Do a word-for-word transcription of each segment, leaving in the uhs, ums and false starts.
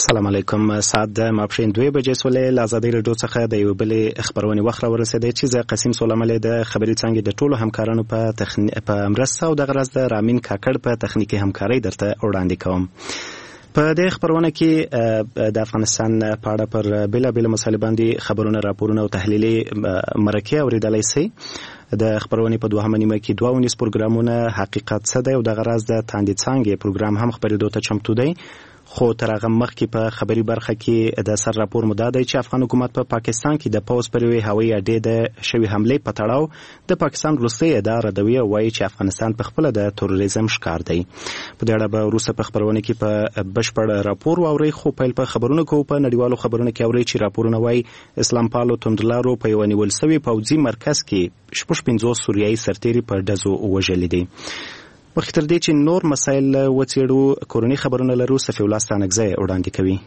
السلام علیکم. ساعت د ماپښین دوه بجې سولې له ازادۍ راډیو څخه د یو بلې خبرونې وخت راورسېدی چې زه قسیم سولملې د خبري څانګې د ټولو همکارانو په تخنی... په مرسته او د غرض د رامین کاکړ په تخنیکی همکارۍ درته وړاندې کوم. په دې خبرونه کې د افغانستان په اړه پر بیلابیل مسایلو باندې خبرونه، راپورونه او تحلیلي مرکې اوریدلای شئ. د خبرونې په دوهمه نیمه کې دوه ونیس پروګرامونه حقیقت څه دی او د غرض د تاندې څانګې پروګرام هم خبرېدو ته چمتو دی. خو تر هغه مخکې په خبري برخه کې د سر راپور مدا دی چې افغان حکومت په پا پاکستان کې د پوز پر یوې هوایي اډې د شوې حملې په تړاو د پاکستان وروستۍ اداره ردوي او وایي چې افغانستان په خپله د تروریزم ښکار دی. په دې اړه به وروسته په خبرونه کې په بشپړ راپور واورئ. خو پیل په خبرونه کوو. په نړیوالو خبرونه کې اورئ چې راپورونه وایي اسلام پالو توندلارو په یوه نیول سوي پوځي مرکز کې شپږ پنځوس سوریایي سرتیري په ډزو وژلي دي. مخکې تر دې چې نور مسایل وڅېړو، کورني خبرونه لرو. صفي الله ستانکزی وړاندې کوي.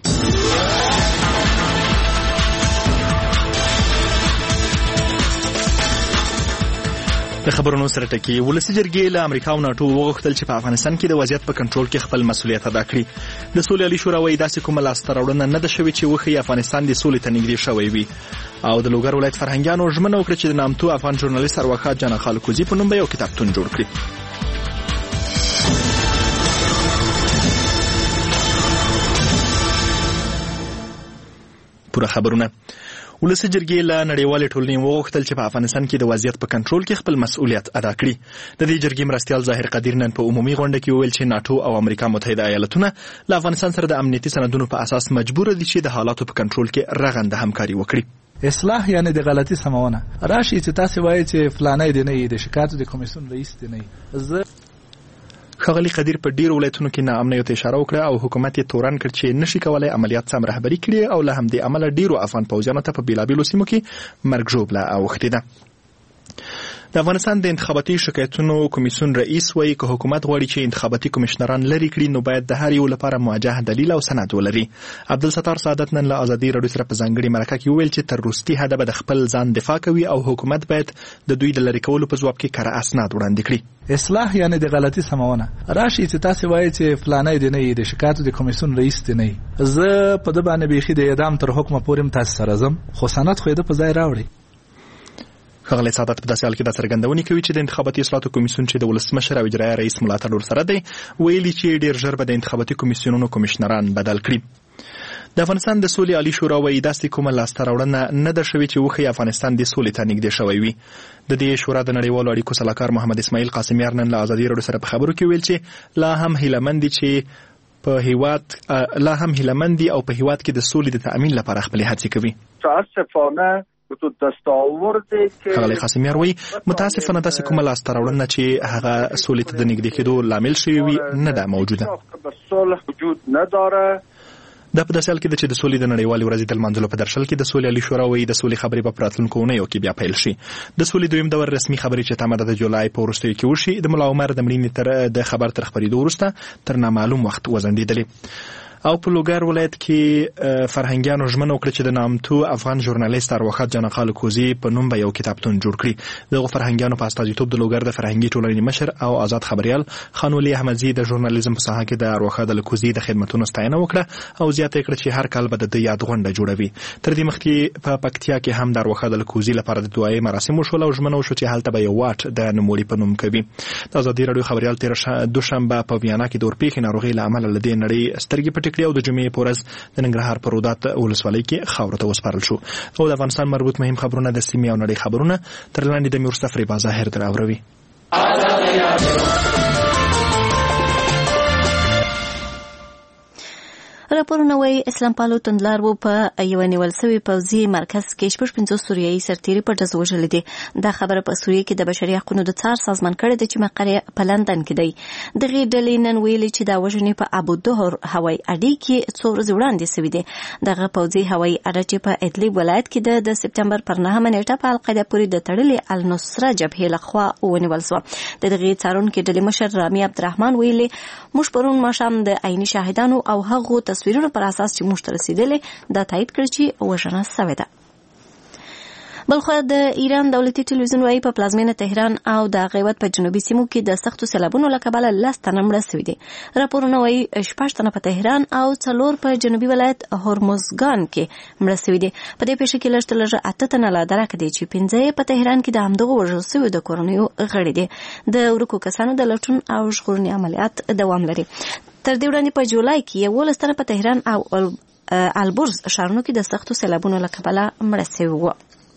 د خبرونو سره ټکی. ولسي جرګې له امریکا او ناټو وغوښتل چې په افغانستان کې د وضعیت په کنټرول کې خپل مسؤلیت ادا کړي. د سولې عالي شورا وایي داسې کومه لاسته راوړنه نه ده شوې چې وښیي افغانستان د سولې ته نږدې شوی وي. او د لوګر ولایت فرهنګیانو ژمنه وکړه چې د نامتو افغان ژورنالیست ارواښاد جان خالکوزي په نوم به یو کتابتون جوړ کړي. پوره خبرونه. ولسي جرګې له نړیوالې ټولنې وغوښتل چې په افغانستان کې د وضعیت په کنټرول کې خپل مسؤلیت ادا کړي. د دې جرګې مرستیال ظاهر قدیر نن په عمومي غونډه کې وویل چې ناټو او امریکا متحده ایالتونه له افغانستان سره د امنیتي سندونو په اساس مجبور دي چې د حالاتو په کنټرول کې رغنده همکاري وکړي. اصلاح یعنی د غلطي سمونه. راشي چې تاسو وایي چې فلانه دی نه د شکایت د کمیسیون رئیس دی نه. زه ښاغلي قدیر په ډیرو ولایتونو کې ناامنیو ته اشاره وکړه او حکومت یې تورن کړ چې نشي کولای عملیات سم رهبري کړي او له همدې امله ډیرو افغان پوځیانو ته په بیلابیلو سیمو کې مرګ ژوبله اوښتې ده. د افغانستان د انتخاباتي شکایتونو کمیسیون رئیس وایي که حکومت غواړي چې انتخاباتي کمشنران لري کړي نو باید د هر یو لپاره موجه دلیل او سند ولري. عبدالستار سعادت نن له ازادي راډیو سره په ځانګړې مرکه کې وویل چې تر وروستي حده به د خپل ځان دفاع کوي او حکومت باید د دوی د لرې کولو په ځواب کې کره اسناد وړاندې کړي. اصلاح یعنی د غلطي سمونه. راشي چې تاسو وایي چې فلانه دی نه د شکایت د کمیسیون رئیس دی نه. زه په د باندې بيخي د اعدام تر حکم پورې تاسو سره زم خو سند خو د په ځای راوړي. ښاغلی سعادت په داسې حال کې دا څرګندونې کوي چې د انتخاباتي اصلاحاتو کمیسیون چې د ولسمشر او اجرایه رئیس ملاتړ ورسره دی ویلي چې ډېر ژر به د انتخاباتي کمیسیونونو کمیشنران بدل کړي. د افغانستان د سولې عالي شورا وایي داسې کومه لاسته راوړنه نه ده شوې چې وښیي افغانستان د سولې ته نږدې شوی وي. د دې شورا د نړیوالو اړیکو سلاکار محمد اسماعیل قاسمیار نن له ازادي راډیو سره په خبرو کې ویل چې لا هم هیلهمند دي چې په هیواد لا هم هیلهمند دي او په هیواد کې د سولې د تأمین لپاره خپلې هڅې کوي. متاسفانه ښاغلی قاسمیار وایي متاسفانه داسې کومه لاسته راوړنه چې هغه سولې ته د نږدې کېدو لامل شوی وي نه ده موجوده. دا په داسې حال کې ده چې د سولې د نړیوالې ورځې د لمانځلو په درشل کې د سولې عالي شورا وایي د سولې خبرې به په راتلونکو اونیو کې بیا پیل شي. د سولې دویم دور رسمي خبرې چې تمه ده د جولای په وروستیو کې وشي. د ملا عمر د مړینې تر د خبر تر خپرېدو وروسته تر نامعلوم وخت وځنډېدلې. او په لوګر ولایت کې فرهنګیانو ژمنه وکړه چې د نامتو افغان ژورنالیست ارواښاد جان خالکوزي په نوم به یو کتابتون جوړ کړي. دغه فرهنګیانو په استازیتوب د لوګر د فرهنګي ټولنې مشر او آزاد خبریال خانولي احمدزي د ژورنالیزم په ساحه کې د ارواښاد خالکوزي د خدمتونو ستاینه وکړه او زیاته کړه چې هر کال به د یاد غونډه جوړوي. تر دې مخکې په پکتیا کې هم د ارواښاد خالکوزي لپاره د دعایي مراسم وشول او ژمنه وشو چې هلته به یو واټ د نوموړي په نوم کوي. د ازادي راډیو خبریال تیر دوشنبه په ویانا کې د اورپېښې ناروغۍ له امله له دې نړۍ سترګې پټې کړې او د جمعې په ورځ د ننګرهار په رودات ولسوالۍ کې خاورو ته وسپارل شو. او د افغانستان مربوط مهم خبرونه د سیمې او نړۍ خبرونه تر لاندې د میرصف ربا ظاهر در اوروي. راپورونه وایي اسلام پالو توندلارو په یوه نیول سوي پوځي مرکز کې شپږ پنځوس سوریایي سرتیري په ډز وژلي دي. دا خبره په سوریه کې د بشري حقونو د څار سازمان کړې ده چې مقر په لندن کې دی. دغې ډلې نن ویلي چې دا وژنې په ابودهر هوایي اډې کې څو ورځې وړاندې سوي دي. دغه پوځي هوایي اډه چې په ادلب ولایت کې ده د سپتمبر پر نهمه نیټه په القاعده پورې د تړلې النصره جبهې لخوا ونیول شوه. د دغې څارونکي ډلې مشر رامي عبدالرحمن ویلي موږ پرون ماښام د عیني شاهدانو او هغو تصویرونو پر اساس چې موږ ته رسیدلې دا تایید کړ چې وژنه سوې ده. بلخو د ایران دولتي ټلویزیون وايي په پلازمینه تهران او د غیوت په جنوبي سیمو کې د سختو سیلابونو له کبله لس تنه مړه شوي دي. راپورونه وايي شپږ تنه په تهران او څلور په جنوبي ولایت هرمزګان کې مړه شوي دي. په دې پیښه کې لږ تر لږه اته تنه لا درک دي چې پنځه په تهران کې د همدغو وژل شویو د کورنیو غړي دي. د ورکو کسانو د لټون او ژغورنې عملیات دوام لري. تر دې وړاندې په جولای کې یولس تنه په تهران او البرز ښارونو کې د سختو سیلابونو له کبله مړه شوي وو.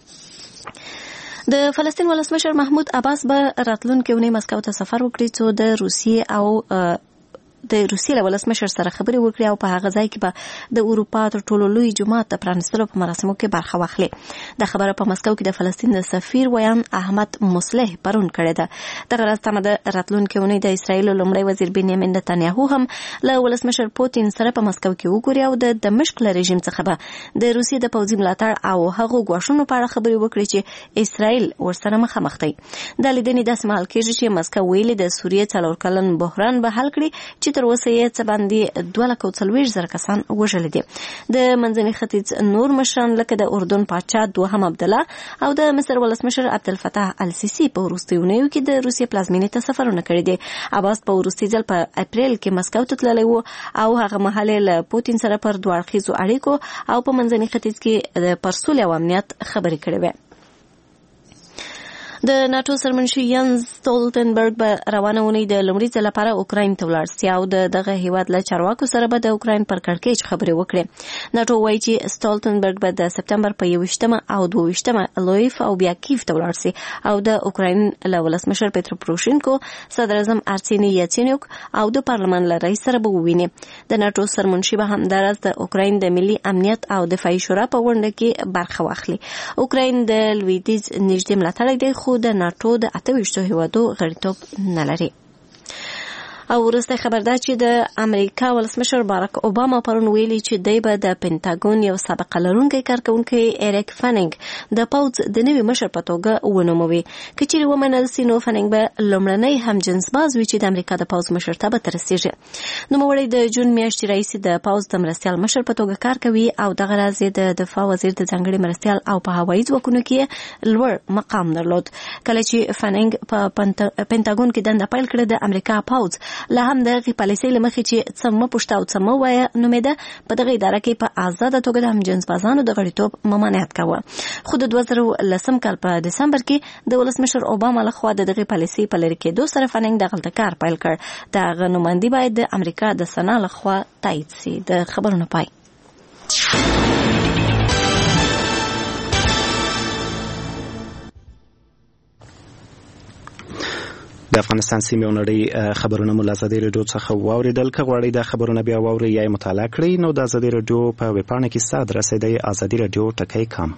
د فلسطین ولسمشر محمود عباس به راتلونکې اونۍ مسکو ته سفر وکړي څو د روسیې او د روسیې له ولسمشر سره خبرې وکړي او په هغه ځای کې به د اروپا تر ټولو لوی جومات د پرانیستلو په مراسمو کې برخه واخلي. دا خبره په مسکو کې د فلسطین د سفیر ویان احمد مصلح پرون کړې ده. دغه راز تمه ده راتلونکې اونۍ د اسرایل لومړی وزیر بنیامین نتنیاهو هم له ولسمشر پوتین سره په مسکو کې وګوري او د دمشق له رژیم څخه به د روسیې د پوځي ملاتړ او هغو ګواښونو په اړه خبرې وکړي چې اسرایل ورسره مخامخ دی. دا لیدنې داسې مهال کېږي چې مسکو ویلي د سوریې څلور کلن بحران به حل کړي چې تر اوسه یې څه باندې دوه لکه څلوېښت زره کسان وژلي دي. د منځني ختیځ نور مشران لکه د اردن پاچا دوهم عبدالله او د مصر ولسمشر عبدالفتاح السیسي په وروستیو اونیو کې د روسیې پلازمینې ته سفرونه کړي دي. عباس په وروستي ځل په اپریل کې مسکو ته تللی و او هغه مهال یې له پوتین سره پر دوه اړخیزو اړیکو او په منځني ختیځ کې پر سولې او امنیت خبرې کړې وې. د ناتو سرمنشي ینز ستولتنبرګ به روانه اونۍ د لومړي ځل لپاره اوکراین ته ولاړ سي او د دغه هیواد له چارواکو سره به د اوکراین پر کړکېچ خبرې وکړي. ناتو وایي چې ستولتنبرګ به د سپتمبر په یوویشتمه او دوه ویشتمه لویف او بیا کیف ته ولاړ سي او د اوکراین له ولسمشر پیترو پروشینکو، صدر اعظم ارسینی یاتسینیوک او د پارلمان له رئیس سره به وویني. د ناتو سرمنشي به همداراز د اوکراین د ملي امنیت او دفاعي شورا په غونډه کې برخه واخلي. اوکراین د لویدیځ نږدې ملاتړی دی خو د ناتو د اته ویشتو هیوادو غړیتوب نه لري. او وروسته خبر ده چې د امریکا ولسمشر باراک اوباما پرون ویلي چې دی به د پینټاګون یو سابقه لرونکی کارکونکی ایریک فننګ د پوځ د نوي مشر په توګه ونوموي. که چیرې ومنل سي نو فننګ به لومړنی همجنسباز وي چې د امریکا د پوځ مشرتابه ته رسیږي. نوموړی د جون میاشتې راهیسې د پوځ د مرستیال مشر په توګه کار کوي او دغه راز یې د دفاع وزیر د ځانګړي مرستیال او په هوایي ځواکونو کې لوړ مقام درلود. کله چې فننګ په پینټاګون کې دنده پیل کړه د امریکا پوځ له هم دغه پالیسۍ له مخې چې څه مه پوښته او څه مه وایه نومېده په دغه اداره کې په ازاده توګه د همجنسبازانو د غړیتوب ممانعت کاوه. خو د دوه زره لسم کال په دسمبر کې د ولسمشر اوباما لخوا د دغه پالیسۍ په لرې کېدو سره فننګ دغلته کار پیل کړ. د هغه نوماندي باید د امریکا د سنا لخوا تایید سي. د خبرونو پای. د افغانستان سیمې او نړۍ خبرونه مو له ازادي راډیو څخه واورېدل. که غواړئ دا خبرونه بیا واورئ یا یې مطالعه کړئ نو د ازادي راډیو په ویبپاڼه کې ستا ادرس دی ازادي راډیو ټکی کام.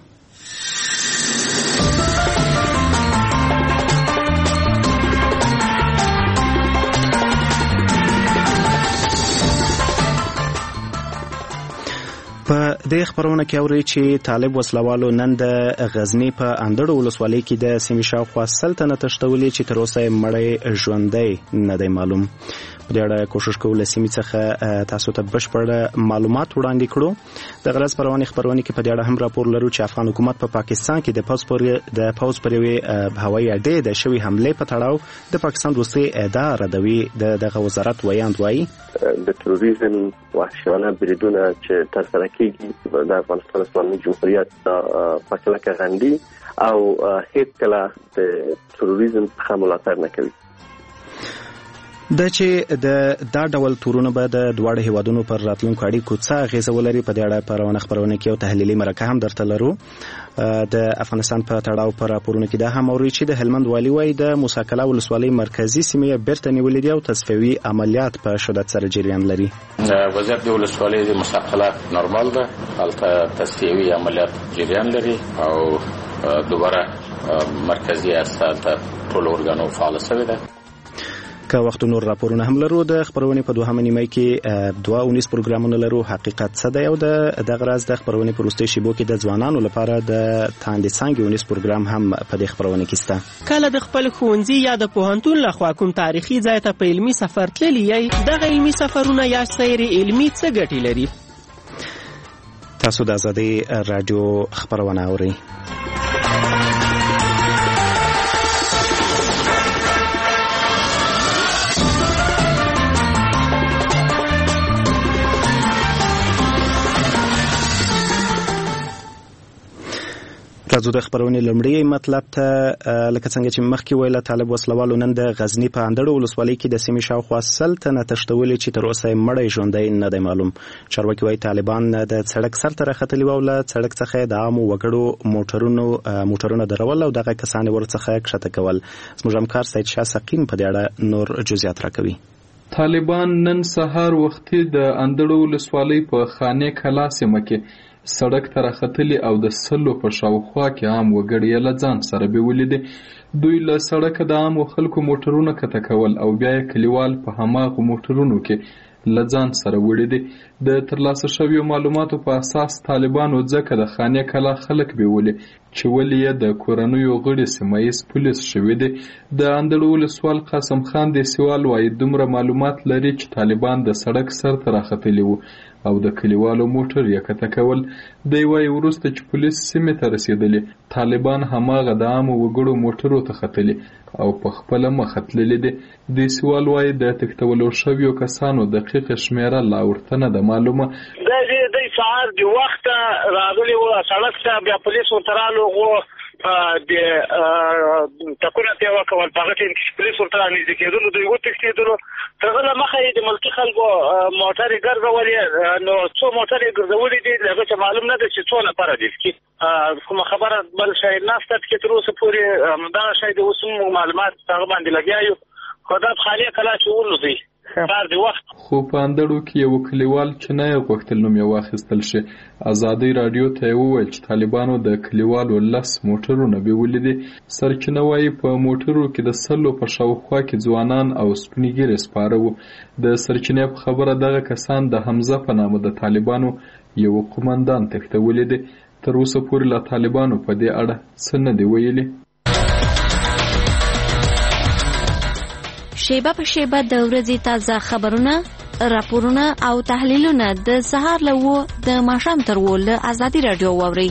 په دې خبرونه کې اوري چې طالب وسلوالو نن د غزنی په اندړو ولسوالۍ کې د سیمې شاوخوا سل تنه تښتولي چې تر اوسه مړی ژوندی نه دی معلوم. په دې اړه کوشش کوو له سیمې څخه تاسو ته بشپړ معلومات وړاندې کړو. د غرض پروانې خبرونه کې په دې اړه هم راپور لرو چې افغان حکومت په پا پاکستان کې د پوز پر د پوز پر یوې هوایي اډې د شوی حمله په تړاو د پاکستان روسي اداره ردوي. دغه وزارت ویاند وایي د تروریزم وحشیانه بریدونه چې ترسره کیږي د افغانستان اسلامي جمهوریت په کلکه غندي او هیڅ کله د تروریزم څخه ملاتړ نه کوي. دا چې د دا ډول تورونه به د دواړو هیوادونو پر راتلونکو اړیکو څه اغیزه ولري په دې اړه په روانه خبرونه کې یو تحلیلي مرکه هم درته لرو. د افغانستان په تړاو پر راپورونه کې دا هم اوري چې د هلمند والي وايي د موسی کلا ولسوالۍ مرکزی سیمې بیرته نیولې دي او تصفیوي عملیات په شدت سره جریان لري. وضعیت د ولسوالۍ د موسی کلا نورمال ده، هلته تصفیوي عملیات جریان لري او دوباره مرکزی اساس ټول اورګانو فعال شوی ده. که وخت نور راپورونه هم لرو. د خبرونې په دوهمه نیمه کې دوه اونیز پروګرامونه لرو، حقیقت څه دی او د دغه راز د خبرونې په وروستي شیبو کې د ځوانانو لپاره د تاندې څانګې اونیز پروګرام هم په دې خبرونه کې شته. کله د خپل ښوونځي یا د پوهنتون لخوا کوم تاریخي ځای ته په علمي سفر تللی یې، دغه علمي سفرونه یا سیر علمي څه ګټې لري؟ تاسو د ازادي راډیو خبرونه اورئ. راځو د خبرونې لومړی مطلب ته. لکه څنګه چې مخکې ویله طالب وسلوالو نن د غزني په اندړو ولسوالۍ کې د سیمې شاوخوا سل تنه تښتولي چې تر اوسه یې مړی ژوندی نه دی معلوم. چارواکي وایي طالبان د سړک سر ته راختلي وو او له سړک څخه د عامو وګړو موټرونو موټرونه درول او دغه کسان ورڅخه کښته کول. زموږ همکار سید شاه سقیم په دې اړه نور جزئیات راکوي. طالبان نن سهار وختي د اندړو ولسوالۍ په خانې کلا سیمه کې سړک ته راختلي او د سلو په شاوخوا کې عام وګړي یې له ځان سره بیولي دي. دوی له سړکه د عامو خلکو موټرونه کښته کول او بیا یې کلیوال په هماغو موټرونو کې له ځان سره وړي دي. د ترلاسه شویو معلوماتو په اساس طالبانو ځکه د خانې کلا خلک بیولي چې ولې یې د کورنیو غړي سیمه ییز پولیس شوي دي. د اندړو ولسوال قاسم خان دیسوال وایي دومره معلومات لري چې طالبان د سړک سر ته راختلي وو او د کلیوالو موټر یې کښته کول. دی وایي وروسته چې پولیس سیمې ته رسېدلي طالبان هماغه د عامو وګړو موټرو ته ختلي او په خپله مخه تللي دي. دیسوال وایي د تښتولو شویو کسانو دقیقه شمېره لا ورته نه ده معلومه. دی سهار د وخته راغلي وو سړک ته، بیا پولیس ورته رالوغو د ټکونه ته یې وکول. په هغه ټایم کې پولیس ورته رانږدې کېدلو دوی وتښتېدلو. تر هغه له مخه یې د ملکي خلکو موټرې ګرځولې، نو څو موټرې ګرځولې دي له هغه څه معلوم نه ده چې څو نفره دي. کومه خبره بل شی نشته چې تر اوسه پورې همدغه شی د اوس هم معلومات هغه باندې لګیا یو. خو دا خالي کلا چې ولوځي خو په اندړو کې یو کلیوال چې نه یې غوښتل نوم یې واخیستل شي ازادۍ راډیو ته یې وویل چې طالبانو د کلیوالو لس موټرونه بیولي دي. سرچینه وایي په موټرو کې د سلو په شاوخوا کې ځوانان او سپین ږیري سپاره وو. د سرچینې په خبره دغه کسان د حمزه په نامه د طالبانو یو قومندان تښتولي دي. تر اوسه پورې له طالبانو په دې اړه څه نه دي ویلي. شیبه په شیبه د ورځې تازه خبرونه، راپورونه او تحلیلونه د سهار له وو د ماښام تر وو له ازادي راډیو واورئ.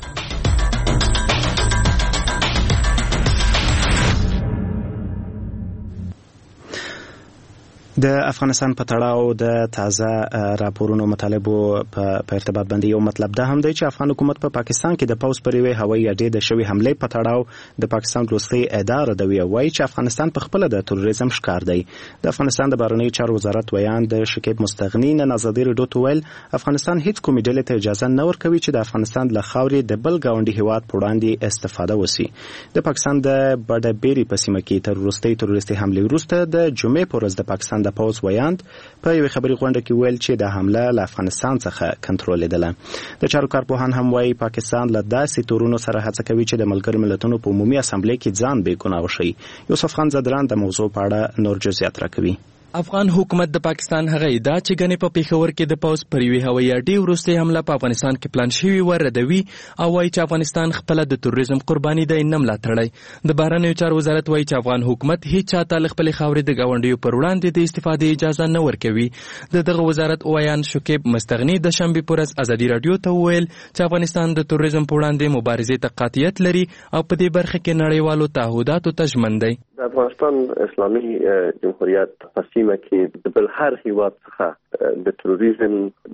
د افغانستان په تړاو د تازه راپورونو مطالبو په ارتباط باندې یو مطلب ده هم دی چې افغان حکومت په پاکستان کې د پوځ پر یوې هوایي اډې د شوې حملې په تړاو د پاکستان وروستۍ اداره ردوي او وایي چې افغانستان په خپله د تروریزم ښکار دی. د افغانستان د بهرنیو چارو وزارت ویان د شکیب مستغني نن ازادي راډیو ته ویل افغانستان هیڅ کومې ډلې ته اجازه نه ورکوي چې د افغانستان له خاورې د بل ګاونډي هیواد په وړاندې استفاده وسي. د پاکستان د بډبیري په سیمه کې تر وروستۍ تروریستي حملې وروسته د جمعې په ورځ د پاکستان د پوځ ویاند په یوې خبري غونډه کې ویل چې د حمله له افغانستان څخه کنټرولېدله. د چارو کارپوهان هم وایي پاکستان له داسې تورونو سره هڅه کوي چې د ملګرو ملتونو په عمومي اسامبلې کې ځان بې ګناه وښيي. یوسف خان زدران د موضوع په اړه نور جزئیات راکوي. افغان حکومت د پاکستان هغه ادعا چې ګنې په پیښور کې د پوځ پر یوې هوایي اډې وروستۍ حمله په افغانستان کې پلان شوې وه ردوي او وایي چې افغانستان خپله د تروریزم قرباني دی نه ملاتړی. د بهرنیو چارو وزارت وایي چې افغان حکومت هیڅ چاته له خپلې خاورې د ګاونډیو پر وړاندې د استفادې اجازه نه ورکوي. د دغه وزارت ویان شکیب مستغني د شنبې په ورځ ازادي راډیو ته وویل چې افغانستان د تروریزم په وړاندې مبارزې ته قاطعیت لري او په دې برخه کې نړیوالو تعهداتو ته ژمن دی. د افغانستان اسلامي جمهوریت په سیمه کې د بل هر هیواد څخه د تروریزم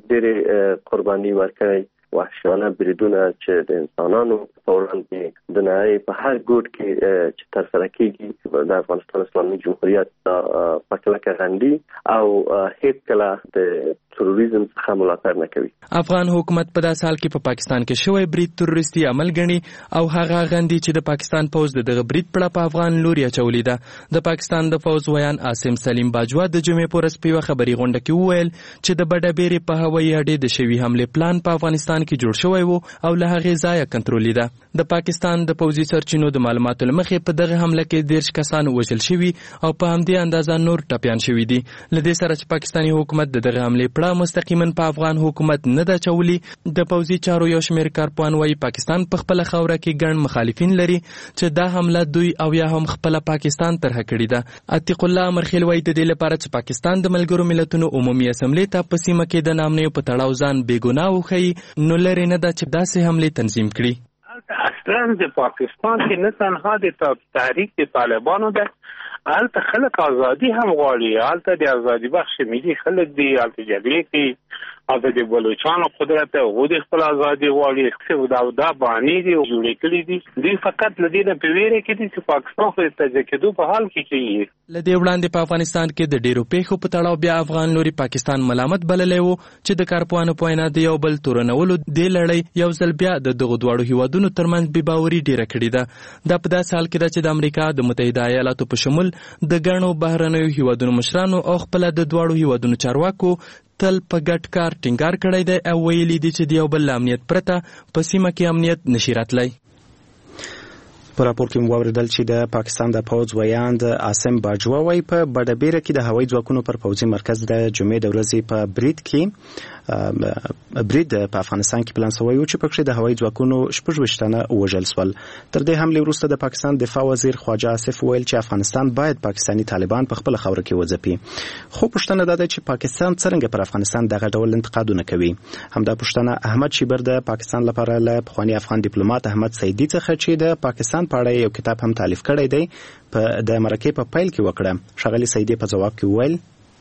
ډېرې قرباني ورکړي، وحشیانه بریدونه چې د انسانانو په وړاندې د نړۍ په هر ګوټ کې چې ترسره کېږي د افغانستان اسلامي جمهوریت په کلکه غندي او هیڅ کله د تروریزم څخه ملاتړ نه کوي. افغان حکومت په داسې حال کې په پاکستان کې شوی برید تروریستي عمل ګڼي او هغه غندي چې د پاکستان پوځ د دغه برید پړه په افغان لوري اچولې ده. د پاکستان د پوځ ویان عاصم سلیم باجوا د جمعې په ورځ په یوه خبري غونډه کې وویل چې د بډبیرې په هوایي اډې د شوي حملې پلان په افغانستان کې جوړ شوی وو او له هغې ځایه کنټرولېده. د پاکستان د پوځي سرچینو د معلوماتو له مخې په دغه حمله کې دېرش کسان وژل شوي او په همدې اندازه نور ټپیان شوي دي. له دې سره چې پاکستاني حکومت د دغه حملې پړه مستقیما په افغان حکومت نه ده اچولي، د پوځي چارو یو شمېر کارپوهان وایي پاکستان په خپله خاوره کې ګڼ مخالفین لري چې دا حمله دوی او یا هم خپله پاکستان طرحه کړې ده. عتیق الله امرخیل وایي د دې لپاره چې پاکستان د ملګرو ملتونو عمومي اسمبلې ته په سیمه کې د نامنیو په تړاو ځان بې ګناه وښیي نو لرې نه ده چې داسې حملې تنظیم کړي. اصلا د پاکستان کې نه تنها د تحریک د طالبانو ده، هلته خلک ازادي هم غواړي، هلته د ازادي بخش ملي خلک دي، هلته جګړې کوي او د بلوچستان قدرت او د خپل ازادي غواړي څه دا دا باندې دي جوړې کړې دي دوی فقط لدی نه پیویره کې دي چې پاکستان خو ته کېدو په حال کې کوي لدی وړاندې په افغانستان کې د ډیرو پیښو په تړاو بیا افغان لوري پاکستان ملامت بللی وو چې د کارپوهانو په وینا د یو بل تورنولو دې لړۍ یو ځل بیا د دغو دواړو هیوادونو ترمنځ بې باوري ډیره کړې ده دا په داسې حال کې ده چې د امریکا د متحده ایالاتو په شمول د ګڼو بهرنیو هیوادونو مشرانو او خپل د دواړو هیوادونو چارواکو تل په ګډ کار ټینګار کړی دی او ویلي دي چې د یو بل امنیت پرته په سیمه کې امنیت نشي راتلی. په راپور کې مو واوریدل چې د پاکستان د پوځ ویاند عاصم باجوا وايي په بډبیره کې د هوایي ځواکونو پر پوځي مرکز د جمعې د ورځې په برید کې برید په افغانستان کې پلان شوی و چې پکې د هوایي ځواکونو شپږ ویشت تنه وژل شول. تر دې حملې وروسته د پاکستان دفاع وزیر خواجه آصف ویل چې افغانستان باید پاکستاني طالبان په خپل خاور کې وځپي. خو پوښتنه ده چې پاکستان څنګه پر افغانستان دغه ډول انتقادونه کوي. همدا پوښتنه احمد شیبر د پاکستان لپاره له پخوانی افغان ډیپلوماټ احمد سیدی څخه چې د پاکستان په اړه یو کتاب هم تالیف کړی دی په د مرکې په پیل کې وکړه. ښاغلي سیدی په جواب کې ویل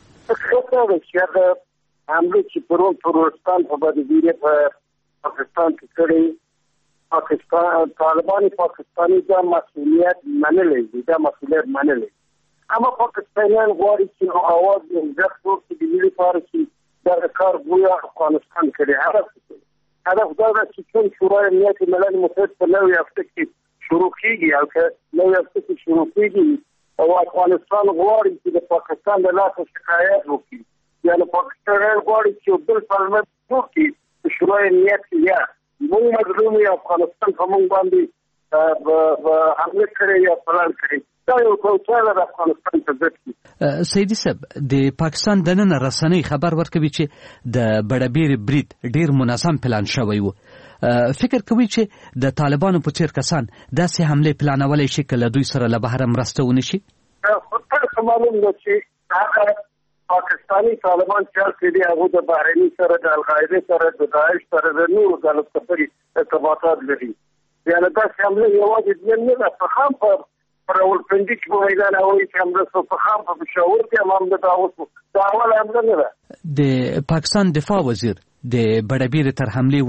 حمله چې پرون ترورستان په بدبیره په پاکستان کې کړی پاکستان طالبان پاکستاني دا مسؤلیت منلې دي دا مسؤلیت منلې اما پاکستانیان غواړي چې اواز یې ځکه چې د دې لپاره چې دا کار ګویا افغانستان کې هدف هدف دا ده چې څنګه شورای امنیت ملل متحد په نوې هفته کې شروع کیږي او که نوې هفته کې شروع کیږي او افغانستان غواړي چې د پاکستان د لاسه شکایت وکړي یعنی پاکستان غواړي چې بل پرمټ وکړي شورای امنیت کې یا موږ مظلوم یو افغانستان په موږ باندې به حمله کړی یا پلان کړی دا یو کوڅه د افغانستان په ضد کې. سیدي صاحب د پاکستان د نن رسنۍ خبر ورکوي چې د بډبیر برید ډیر منظم پلان شوی وو. فکر کوي چې د طالبانو په څیر کسان داسې حمله پلانولی شي که له دوی سره له بهره مرسته ونشي؟ خو تاسو معلوم ده چې هغه پاکستانی طالبان چې چې دی هغه د بحرینی سره د القاعده سره د داعش سره د نورو د سفري ارتباطات لري. یعنی دا حمله یوازې نه ده په خام په راولپنډي کې په میدان هوایي کې حمله په خام په پېښور کې هم د داوود دا اول حمله نه ده. د پاکستان دفاع وزیر د بډبیر تر حمله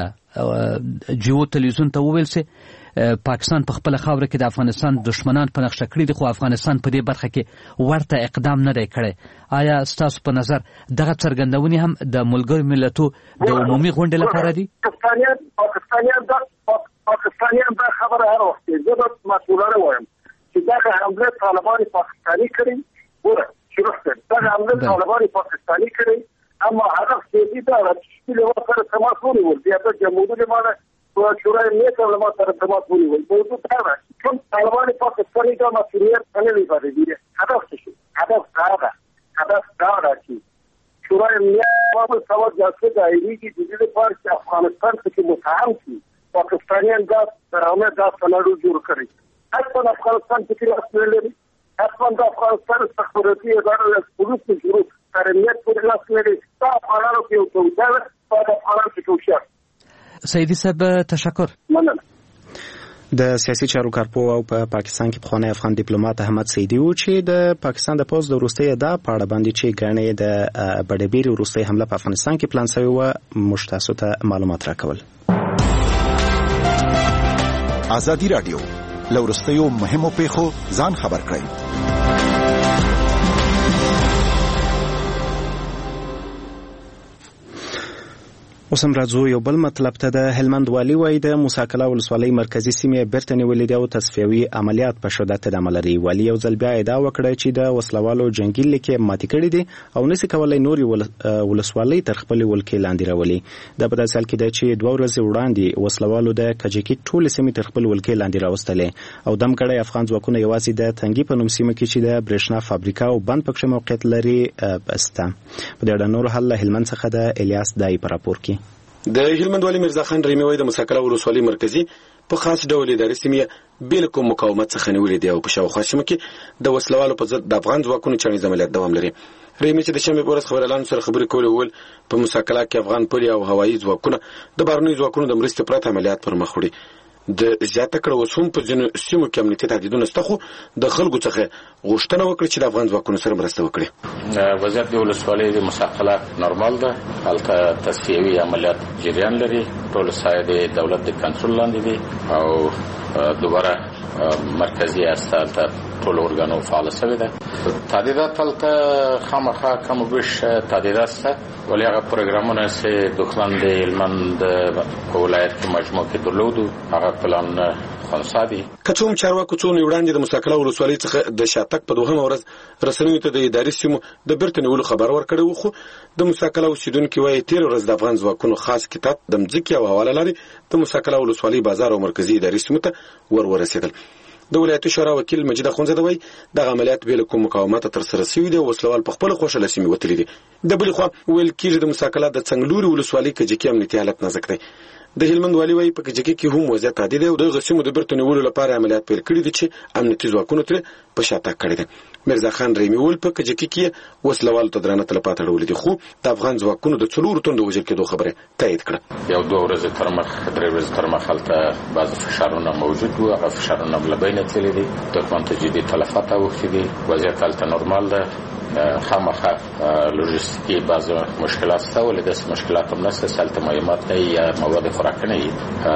وروسته جیو تلویزیون ته وویل چې پاکستان په خپل خاور کې د افغانستان دشمنان په نقشه کړی دي خو افغانستان په دې برخه کې ورته اقدام نه دی کړی. آیا ستاسو په نظر دغه څرګندونې هم د ملګرو ملتو د عمومي غونډې لپاره دي؟ پاکستانیان پاکستانیان دا پاکستانیان دا خبره هر وخت زه به مسؤلانه وایم چې دغه حمله طالبان پاکستاني کړی وره شروع کړ دغه حمله طالبان پاکستاني کړی اما هدف سیاسي دا چې له سره تماس ونیول بیا د جمهوریت لپاره شورای امنیت او لما سره تماس ونیول موضوع دا ده کوم طالبان پاکستاني دا مسؤلیت نه لري باندې هدف څه هدف دا ده هدف دا ده چې شورای امنیت او سواد جاسوس ایږي چې د دې لپاره چې افغانستان کې متهم شي پاکستانیان دا ترانه دا سناریو جوړ کړی اصلا افغانستان کې راځي لري اصلا د افغانستان استخباراتي ادارې پولیس جوړ کړي په لاس لري دا قرارو کې یو څه په افغانستان کې کوشش. سیدی صاحب تشکر. مننه. د سیاسي چارو کارپوه او په پاکستان کې پخوانی افغان ډیپلوماټ احمد سیدی و چې د پاکستان د پوځ د وروستۍ ادا په اړه باندې چې ګڼې د بډبیر وروستۍ حمله په افغانستان کې پلان شوی و موږ تاسو ته معلومات راکول. ازادي رادیو لورستیو مهمو پیښو ځان خبر کړئ. اوس هم راځو یو بل مطلب ته. د هلمند والي وایي د موسی کلا ولسوالۍ مرکزي سیمې بیرته نیولې دي او تصفیوي عملیات په شدت ادامه لري. والي یو ځل بیا ادعا وکړه چې د وسلوالو جنګي لیکې ماتې کړي دي او نسي کولای نورې ولسوالۍ تر خپلې ولکې لاندې راولي. دا په داسې حال کې ده چې دوه ورځې وړاندې وسلوالو د کجکي ټولې سیمې تر خپل ولکې لاندې راوستلې او دم کړی افغان ځواکونه یوازې د تنګي په نوم سیمه کې چې د برېښنا فابریکا او بند پکښې موقعیت لري بسته. په دې اړه نور حل له هلمند څخه د الیاس دای په راپور کې. د هلمند والي مرزا خان رحیمي وایي د موسی کلا ولسوالۍ مرکزي په خاص ډول اداري سیمې بل کوم مقاومت څخه نیولې دی او په شاوخوا سیمه کې د وسلوالو په ضد د افغان ځواکونو چانیز عملیات دوام لري. رحیمي چې د شنبې په ورځ خبريالانو سره خبرې کولې وویل په موسی کلا کې افغان پولی او هوایي ځواکونه د بهرنیو ځواکونو د مرستې پرته عملیات پر مخ وړي. د زیاته کړه وسوم په ځینو سیمو کې امنیتي تهدیدونه شته خو د خلکو څخه غوښتنه وکړه چې د افغان ځواکونو سره مرسته وکړي. وضعیت د ولسوالۍ د مساقله نورمال ده، هلته تصفیوي عملیات جریان لري، ټول سایه د دولت د کنټرول لاندې دي او دوباره مرکزی ارسال ته ټول ارګانو فعال شوی ده. تعدیدات هلته خامخا کم و بیش تعدیدات شته، ولی هغه پروګرامونه چې دښمن د هلمند په ولایت کې مجموع کې درلودو هغه پلان خلاص دي. که څه هم چارواکو څو وړاندې د مساقله ولسوالۍ څخه د شاتګ په دوهمه ورځ رسنیو ته د اداري سیمو د بیرته نیولو خبر ورکړی و، خو د مساقله اوسیدونکي وایي تېره ورځ د افغان ځواکونو خاص کتاب د مځکې او حواله لارې د مساقله ولسوالۍ بازار او مرکزي اداري سیمو ته ور ورسېدل. د ولایتي شورا وکیل مجید اخونزاده وایي دغه عملیات بې له کوم مقاومته ترسره شوي دي او وسلوال په خپله خوښه له سیمې وتلي دي. د بلې خوا ویل کېږي د مساقله د څنګلوري ولسوالۍ کجکي امنیتي حالت نازک دی. د هلمند والي وایي په کجکي کې هم وضعیت عادي دی او دغه سیمو د بیرته نیولو لپاره عملیات پیل کړي دي چې امنیتي ځواکونو ترې په شاتګ کړی دی. میرزا خان رحیمي وویل په کجکي کې وسلوالو ته درانه تلفات اړولي دي، خو د افغان ځواکونو د څلورو تندو وژل کېدو خبره تایید کړه. یو دوه ورځې تر مخ درې ورځې تر مخ هلته بعضې فشارونه موجود وو، هغه فشارونه له بینه تللي دي، دښمن ته جدي تلفات اوښتي دي، وضعیت هلته نورمال ده. خامخا لوجستیکي بعض مشکلات شته، ولې داسې مشکلات هم نشته چې هلته مایمات نه وي یا مواد خوراکي نه وي.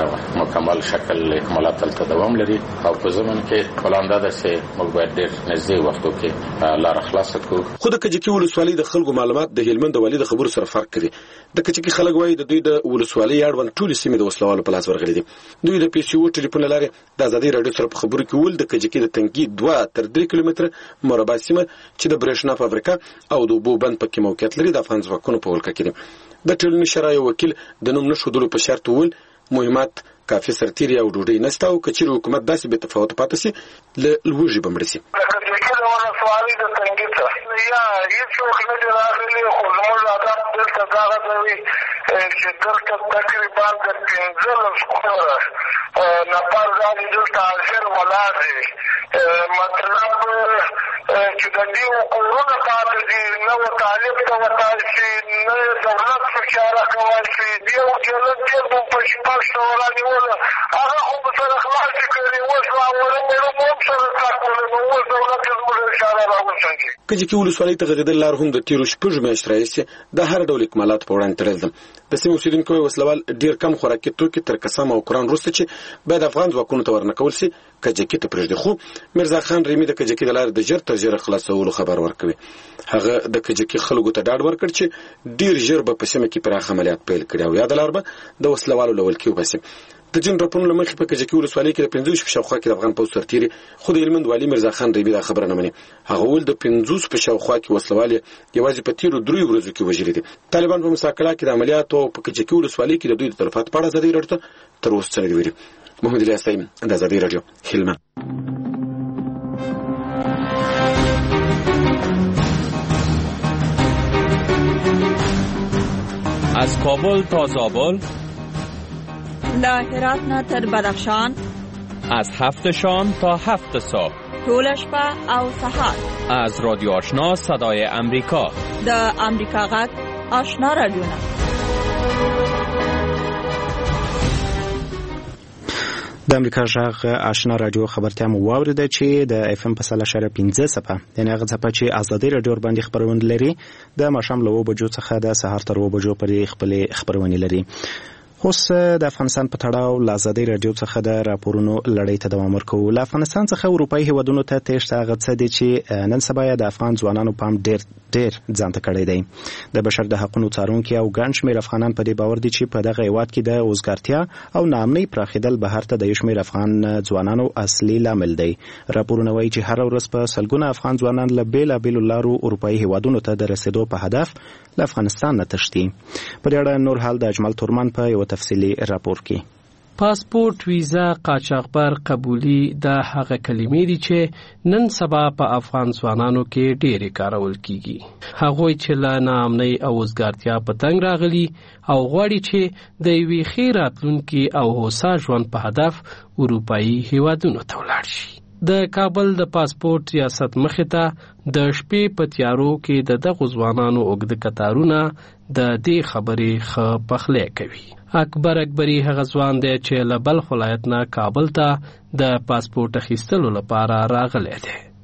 مکمل شکل اکمالات هلته دوام لري او په ضمن کې پلان دا ده چې موږ باید ډېر نږدې وختو کې لاره خلاصه کړو. خو د کجکي ولسوالۍ د خلکو معلومات د هلمند د والي د خبرو سره فرق کوي. د کجکي خلک وایي د دوی د ولسوالۍ اړوند ټولې سیمې د وسلوالو په لاس ورغلي دي. دوی د پی سی او ټلیفون له لارې د ازادۍ راډیو سره په خبرو کې وویل د کجکي د تنګي دوه تر درې کیلومتره مربع سیمه چې د برېښنا فابریکه او د اوبو بند پکې موقعیت لري د افغان ځواکونو په ولکه کې دي. د ټولنې شورای وکیل د نوم نښودلو په شرط وویل مهمات کافي سرتیري او ډوډۍ نشته او که چیرې حکومت داسې بې تفاوته پاتې شي له لوږې به مړه شي. د کجکي د ولسوالۍ د تنګي څخه یا هېڅوک نه دي راغلي، خو زموږ هدف دلته دغه دی چې دلته تقریبا د پنځلس کوره نفر راځي دلته حاضر ولاړ دي. مطلب چې د دې کورونه پاتې دي، نه و طالب ته وتای شي، نه دولت څه چاره کولی شي. یو جلد تېر مو په شپږ سوه رانیوله، هغه خو به سره خلاصې کړي، اوس راوړه مړه مو هم سره کار کولی، نو اوس دولت یې زموږ اشاره راوسنجي. کجکي ولسوالۍ ته غځېدل لار هم د تېرو شپږو میاشتو راهیسې د هر ډول اکمالاتو په وړاندې تړل ده. د سیمې اوسېدونکي وایي وسلوال ډېر کم خوراکي توکي تر قسم او قرآن وروسته چې باید افغان ځواکونو ته ورنکول شي کجکي ته پرېږدي. خو میرزا خان رحیمي د کجکي د لارې د ژر تر ژره خلاصولو خبر ورکوي. هغه د کجکي خلکو ته ډاډ ورکړ چې ډېر ژر به په سیمه کې پراخ عملیات پیل کړي او یاده لار به د وسلوالو له ولکې وباسي. د جن راپورونو له مخې په کجکي ولسوالۍ کې د پنځوس په شاوخوا کې د افغان پوځ سرتیري، خو د هلمند والي میرزا خان رحیمي دا خبره نه مني. هغه وویل د پنځوس په شاوخوا کې وسلوال یوازې په تېرو دریو ورځو کې وژلي دي. طالبان په مساقله کې د عملیاتو او په کجکي ولسوالۍ کې د دوی د تلفاتو په اړه ازادۍ راډیو ته تر اوسه څه نه دي ویلي. محمد الیاس طیب، د ازادۍ راډیو، هلمند. از کابل تا زابل، له هرات نه تر بدخشان، از هفت شام تا هفت صبح، ټوله شپه او سهار. از رادیو آشنا صدای امریکا، د امریکا غږ آشنا رادیوونه. د امریکا غږ آشنا رادیو خبرتیا مو واوریده چې د اف ام په سل اشاریه پنځه څپه، یعنې هغه څپه چې ازادۍ راډیو ورباندې خپرونه لري، د ماښام له اوو بجو څخه د سهار تر اوو بجو پورې خپلې خپرونې لري. اوس د افغانستان په تړاو له ازادۍ راډیو څخه د راپورونو لړۍ ته دوام ورکوو. له افغانستان څخه اروپایي هیوادونو ته تېښته هغه څه دي چې نن سبا یې د افغان ځوانانو پام ډېر ډېر ځان ته کړی دی. د بشر د حقونو څارونکي او ګڼ شمېر افغانان په دې باور دي چې په دغه هیواد کې د وزګارتیا او ناامنۍ پراخېدل بهر ته د یو شمېر افغان ځوانانو اصلي لامل دی. راپورونه وایي چې هره ورځ په سلګونه افغان ځوانان له بېلابېلو لارو اروپایي هیوادونو ته د رسېدو په هدف له افغانستان نه تښتي. په دې اړه نور حال د اجمل تورمان په یو تفصیلي راپور کې. پاسپورت، ویزا، قاچاقبر، قبولي د هغه کلمې دي چې نن سبا په افغان ځوانانو کې ډېرې کارول کیږي. هغوی چې له ناامنۍ او وزګارتیا په تنګ راغلي او غواړي چې د یوې ښې راتلونکي او هوسا ژوند په هدف اروپایي هیوادونو ته ولاړ شي. د کابل د پاسپورت ریاست مخې ته د شپې په تیارو کې د دغو ځوانانو اوږده کتارونه د دې خبرې ښه پخلی کوي. اکبر اکبري هغه ځوان دی چې له بلخ ولایت نه کابل ته د پاسپورت اخیستلو لپاره راغلی دی.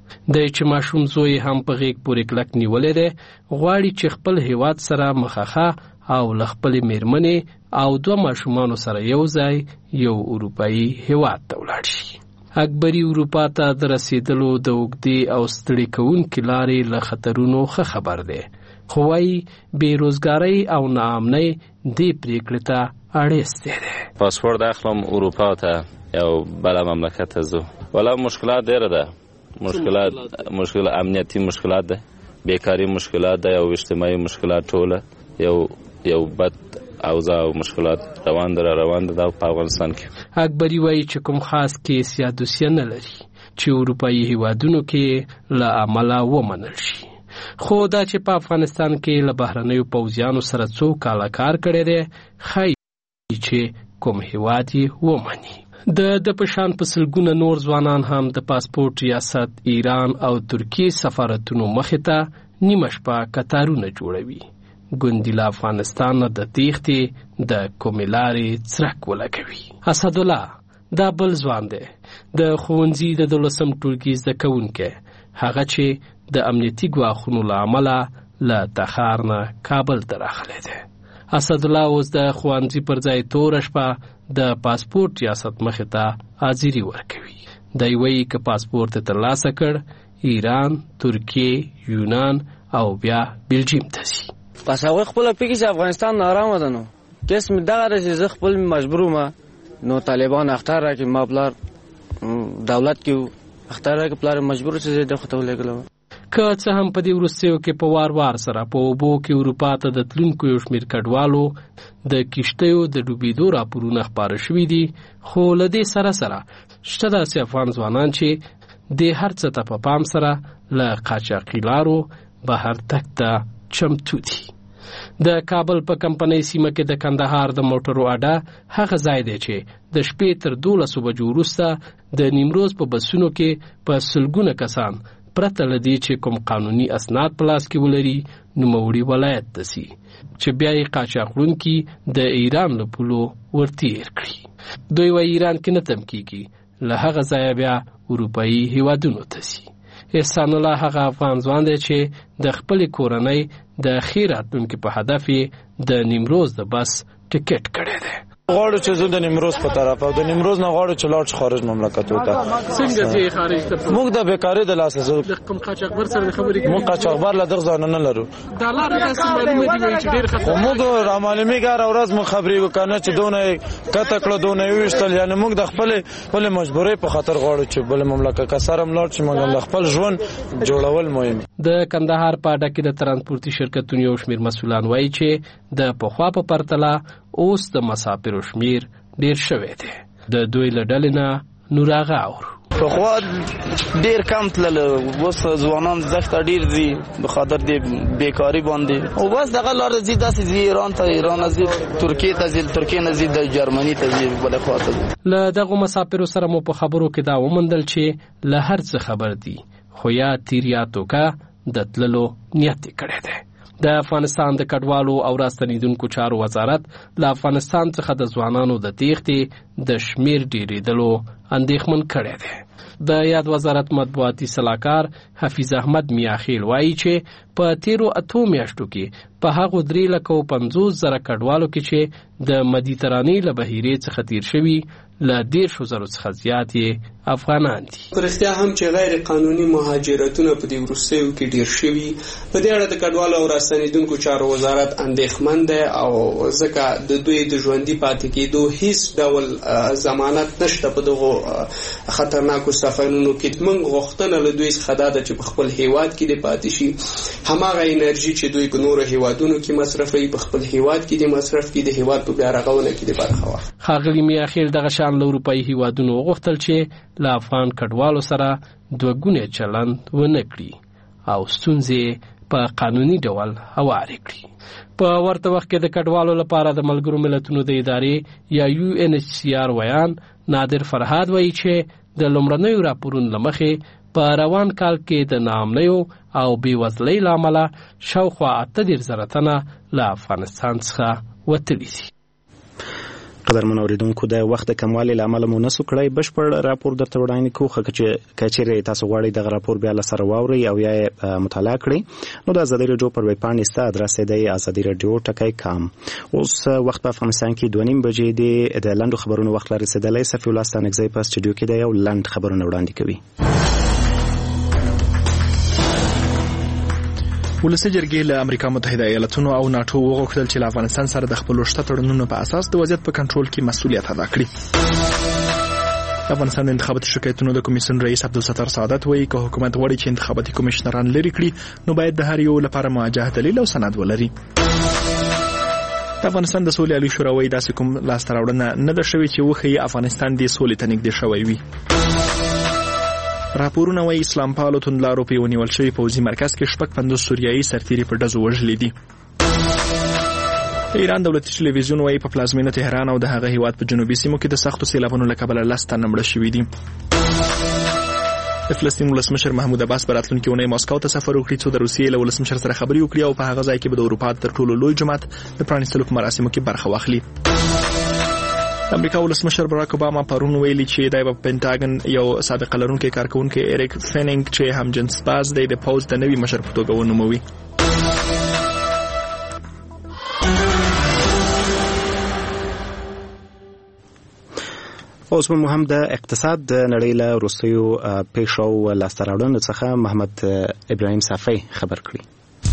د چې ماشوم زوی هم په غیږ پورې کلک نیولې ده، غواړي چې خپل هیواد سره مخخه او لخپل میرمنې او دوه ماشومانو سره یو ځای یو اروپאי هیواد ته ولاړ شي. اکبري اروپا ته د رسیدلو د اوږدې او ستړي کوونکې لارې له خطرونو ښه خبر دی، خو وايي بېروزګارۍ او ناامنۍ دې پرېکړې ته اړیستی دی. پاسپورت اخلم اروپا ته یو بله مملکت ته ځو، والا مشکلات ډېره ده، مشکلات مشکل امنیتي مشکلات ده، بیکاري مشکلات ده، او اجتماعي مشکلات ټوله یو یو بد اوضاع او مشکلات روان ده روان ده په افغانستان کې. اکبري وایي چې کوم خاص کیس یا دوسیه نه لري چې اروپایي هیوادونو کې له امله ومنل شي، خو دا چې په افغانستان کې له بهرنیو پوځیانو سره څو کاله کار کړی دی ښایي چې کوم هیواد یې ومني. د د پشان په سلګونه نور ځوانان هم د پاسپورت ریاست ایران او ترکیې سفارتونو مخې ته نیمه شپه کتارونه جوړوي، ګوندې له افغانستان نه د تېښتې د کومې لارې څرک ولګوي. اسدالله دا بل ځوان دی، د ښوونځي د دولسم ټولګي زده کوونکی، هغه چې د امنیتي ګواښونو له امله له تخار نه کابل ته راغلی دی. اسدالله اوس د ښوونځي پر ځای توره شپه د پاسپورت ریاست مخې ته حاضري ورکوي. دی وایي که پاسپورت یې ترلاسه کړ ایران، ترکیې، یونان او بیا بلجیم ته ځي. پس هغوی خپله پکې چې افغانستان نارامه ده، نو کیس مې دغه ده چې زه خپل مجبور وم نو طالبان اختار راکړي، ما پلار دولت کې اختار راکړي، پلار مجبور چې زه دغه ته ولېږلی. که څه هم په دې وروستیو کې په وار وار سره په اوبو کې اروپا ته د تلونکو یو شمېر کډوالو د کښتیو د ډوبېدو راپورونه خپاره شوي دي، خو له دې سره سره شته داسې افغان ځوانان چې د هر څه ته په پام سره له قاچاقي لارو بهر تګ ته چمتو دي. د کابل په کمپنۍ سیمه کې د کندهار د موټرو اډه هغه ځای دی چې د شپې تر دولسو بجو وروسته د نیمروز په بسونو کې په سلګونه کسان پرته له دې چې کوم قانوني اسناد په لاس کې ولري نوموړي ولایت ته ځي چې بیا یې قاچاق وړونکي د ایران له پولو ورتېر کړي. دوی وایي ایران کې نه تم کېږي، له هغه ځایه بیا اروپایي هیوادونو ته ځي. احسان الله هغه افغان ځوان دی چې د خپلې کورنۍ د ښې راتلونکي په هدف یې د نیمروز د بس ټکټ کړی دی. غواړو چې زه د نیمروز په طرف او د نیمروز نه غواړو چې لاړ شو خارج مملکتو ته. څنګه ځې خارج ته؟ موږ د بیکارۍ د لاسه زه د کوم قاچاقبر سره خبرې کوي؟ موږ قاچاقبر له دغه ځای نه لرو. دا لاره داسې معلومه دي چې ډېر خطر. موږ را معلومېږي هره ورځ موږ خبرې وکړو چې دونه کته کړه دونه یې وویشتل، یعنې موږ د خپلې خپلې مجبورۍ په خاطر غواړو چې بلې مملکت که سره هم لاړ شي، موږ د خپل ژوند جوړول مهم. د کندهار په اډه کې د ترانسپورتي شرکتونو یو شمېر مسؤلان وایي چې د پخوا په پرتله اوس د مسافرو شمېر ډیر شوی دی. د دوی له ډلې نه نور هغه اورو. پخوا ډیر کم تلل، اوس ځوانان زښته ډیر ځي په خاطر د بیکاري باندې، او بس دغه لاره ځي داسې ځي ایران ته، ایران نه ځي ترکیې ته ځي، ترکیې نه ځي د جرمني ته ځي، بله خوا ته ځي. له دغو مسافرو سره مو په خبرو کې دا وموندل چې له هر څه خبر دي، خو یا تیر یا توکه د تللو نیت یې کړی دی. د افغانستان د کډوالو او راستنیدونکو چارو وزارت له افغانستان څخه د ځوانانو د تېښتې د شمېر ډېرېدلو اندېښمن کړی دی. د یاد وزارت مطبوعاتي سلاکار حفیظ احمد میاخیل وایي چې په تیرو اتو میاشتو کې په هغو درې لکه او پنځوس زره کډوالو کې چې د مدیترانې له بحیرې څخه تیر شوي له دیرشو زرو څخه زیات یې افغانان دي. په رښتیا هم چې غیر قانوني مهاجرتونه په دې وروستیو کې ډیر شوي، په دې اړه د کډوالو او راستنیدونکو چارو وزارت اندېښمن دی، او ځکه د دوی د ژوندي پاتې کېدو هیڅ ډول ضمانت نشته په دغو خطرناکو سفرونو کې. موږ غوښتنه له دوی څخه دا ده چې په خپل هیواد کې دې پاتې شي، هماغه انرژي چې دوی په نورو هیوادونو کې مصرفوي په خپل هیواد کې دې مصرف کړي، د هیواد په بیا رغونه کې دې برخه واخلي. ښاغلي میاخیل دغه شان له اروپایي هیوادونو وغوښتل چې له افغان کډوالو سره دوه ګونی چلند ونه کړي او ستونزې په قانوني ډول هوارې کړي. په ورته وخت کې د کډوالو لپاره د ملګرو ملتونو د ادارې یا یو ان ایچ سی آر ویان نادر فرهاد وایي چې د لومړنیو راپورونو له مخې په روان کال کې د ناامنیو او بېوزلۍ له امله شاوخوا اته دېرش زره تنه له افغانستان څخه وتلي دي. قدرمن اوریدونکو د وخت کموالي لامل مو نسو کړی بشپړ راپور درته وړاندې کوو خو چې کچېره تاسو غواړئ د راپور بیا لسره واوري او یا مطالعه کړئ نو د آزادي رادیو پر ویب پاڼې ست ادرس دی آزادي رادیو ټکی کام. اوس وخت په افغانستان کې دوه نیم بجې دی د لندو خبرونو وخت لري رسیدلی. صفي الله ستانکزی په سټوډیو کې دی یو لند خبرونه وړاندې کوي. ولسي جرګې له امریکا متحده ایالاتونو او ناتو وغوښتل چې له افغانستان سره د خپلو شته تړونونو په اساس د وضعیت په کنټرول کې مسؤلیت ادا کړي. افغانستان د انتخاباتي شکایتونو د کمیسیون رئیس عبدالستار سعادت وایي که حکومت غواړي چې انتخاباتي کمیشنران لري کړي نو باید د هر یو لپاره مواجه دلیل او سند ولري. د افغانستان د سولې عالی شورا وایي داسې کوم لاسته راوړنه نه ده شوې چې وښیي افغانستان د سولې ته نږدې شوی وي. راپورونه وايي اسلام پالو توندلارو په ونیول شوی پوځي مرکز کې شپږ پنځوس سوریایي سرتیري په ډزو وژلي دي. ایران دولتي ټلویزیون وايي په پلازمینه تهران او د هغه هیواد په جنوبي سیمو کې د سختو سیلابونو له کبله لس تنه مړه شوي دي. د فلسطین ولسمشر محمود عباس په راتلونکې اونۍ ماسکو ته سفر وکړي څو د روسیې له ولسمشر سره خبرې وکړي او په هغه ځای کې به د اروپا تر ټولو لوی جومات د پرانیستلو په مراسمو کې برخه واخلي. امریکا ولسمشر براک اوباما پرون ویلي چې د پینټاګن یو سابقه لرونکي کارکونکي ایریک فینینګ چې هم جنس باز دی د پوز د نوي مشر په توګه ونوموي. اوس به هم د اقتصاد د نړۍ له وروستیو پیښو لاسته راوړنو څخه محمد ابراهیم صافی خبر کړي.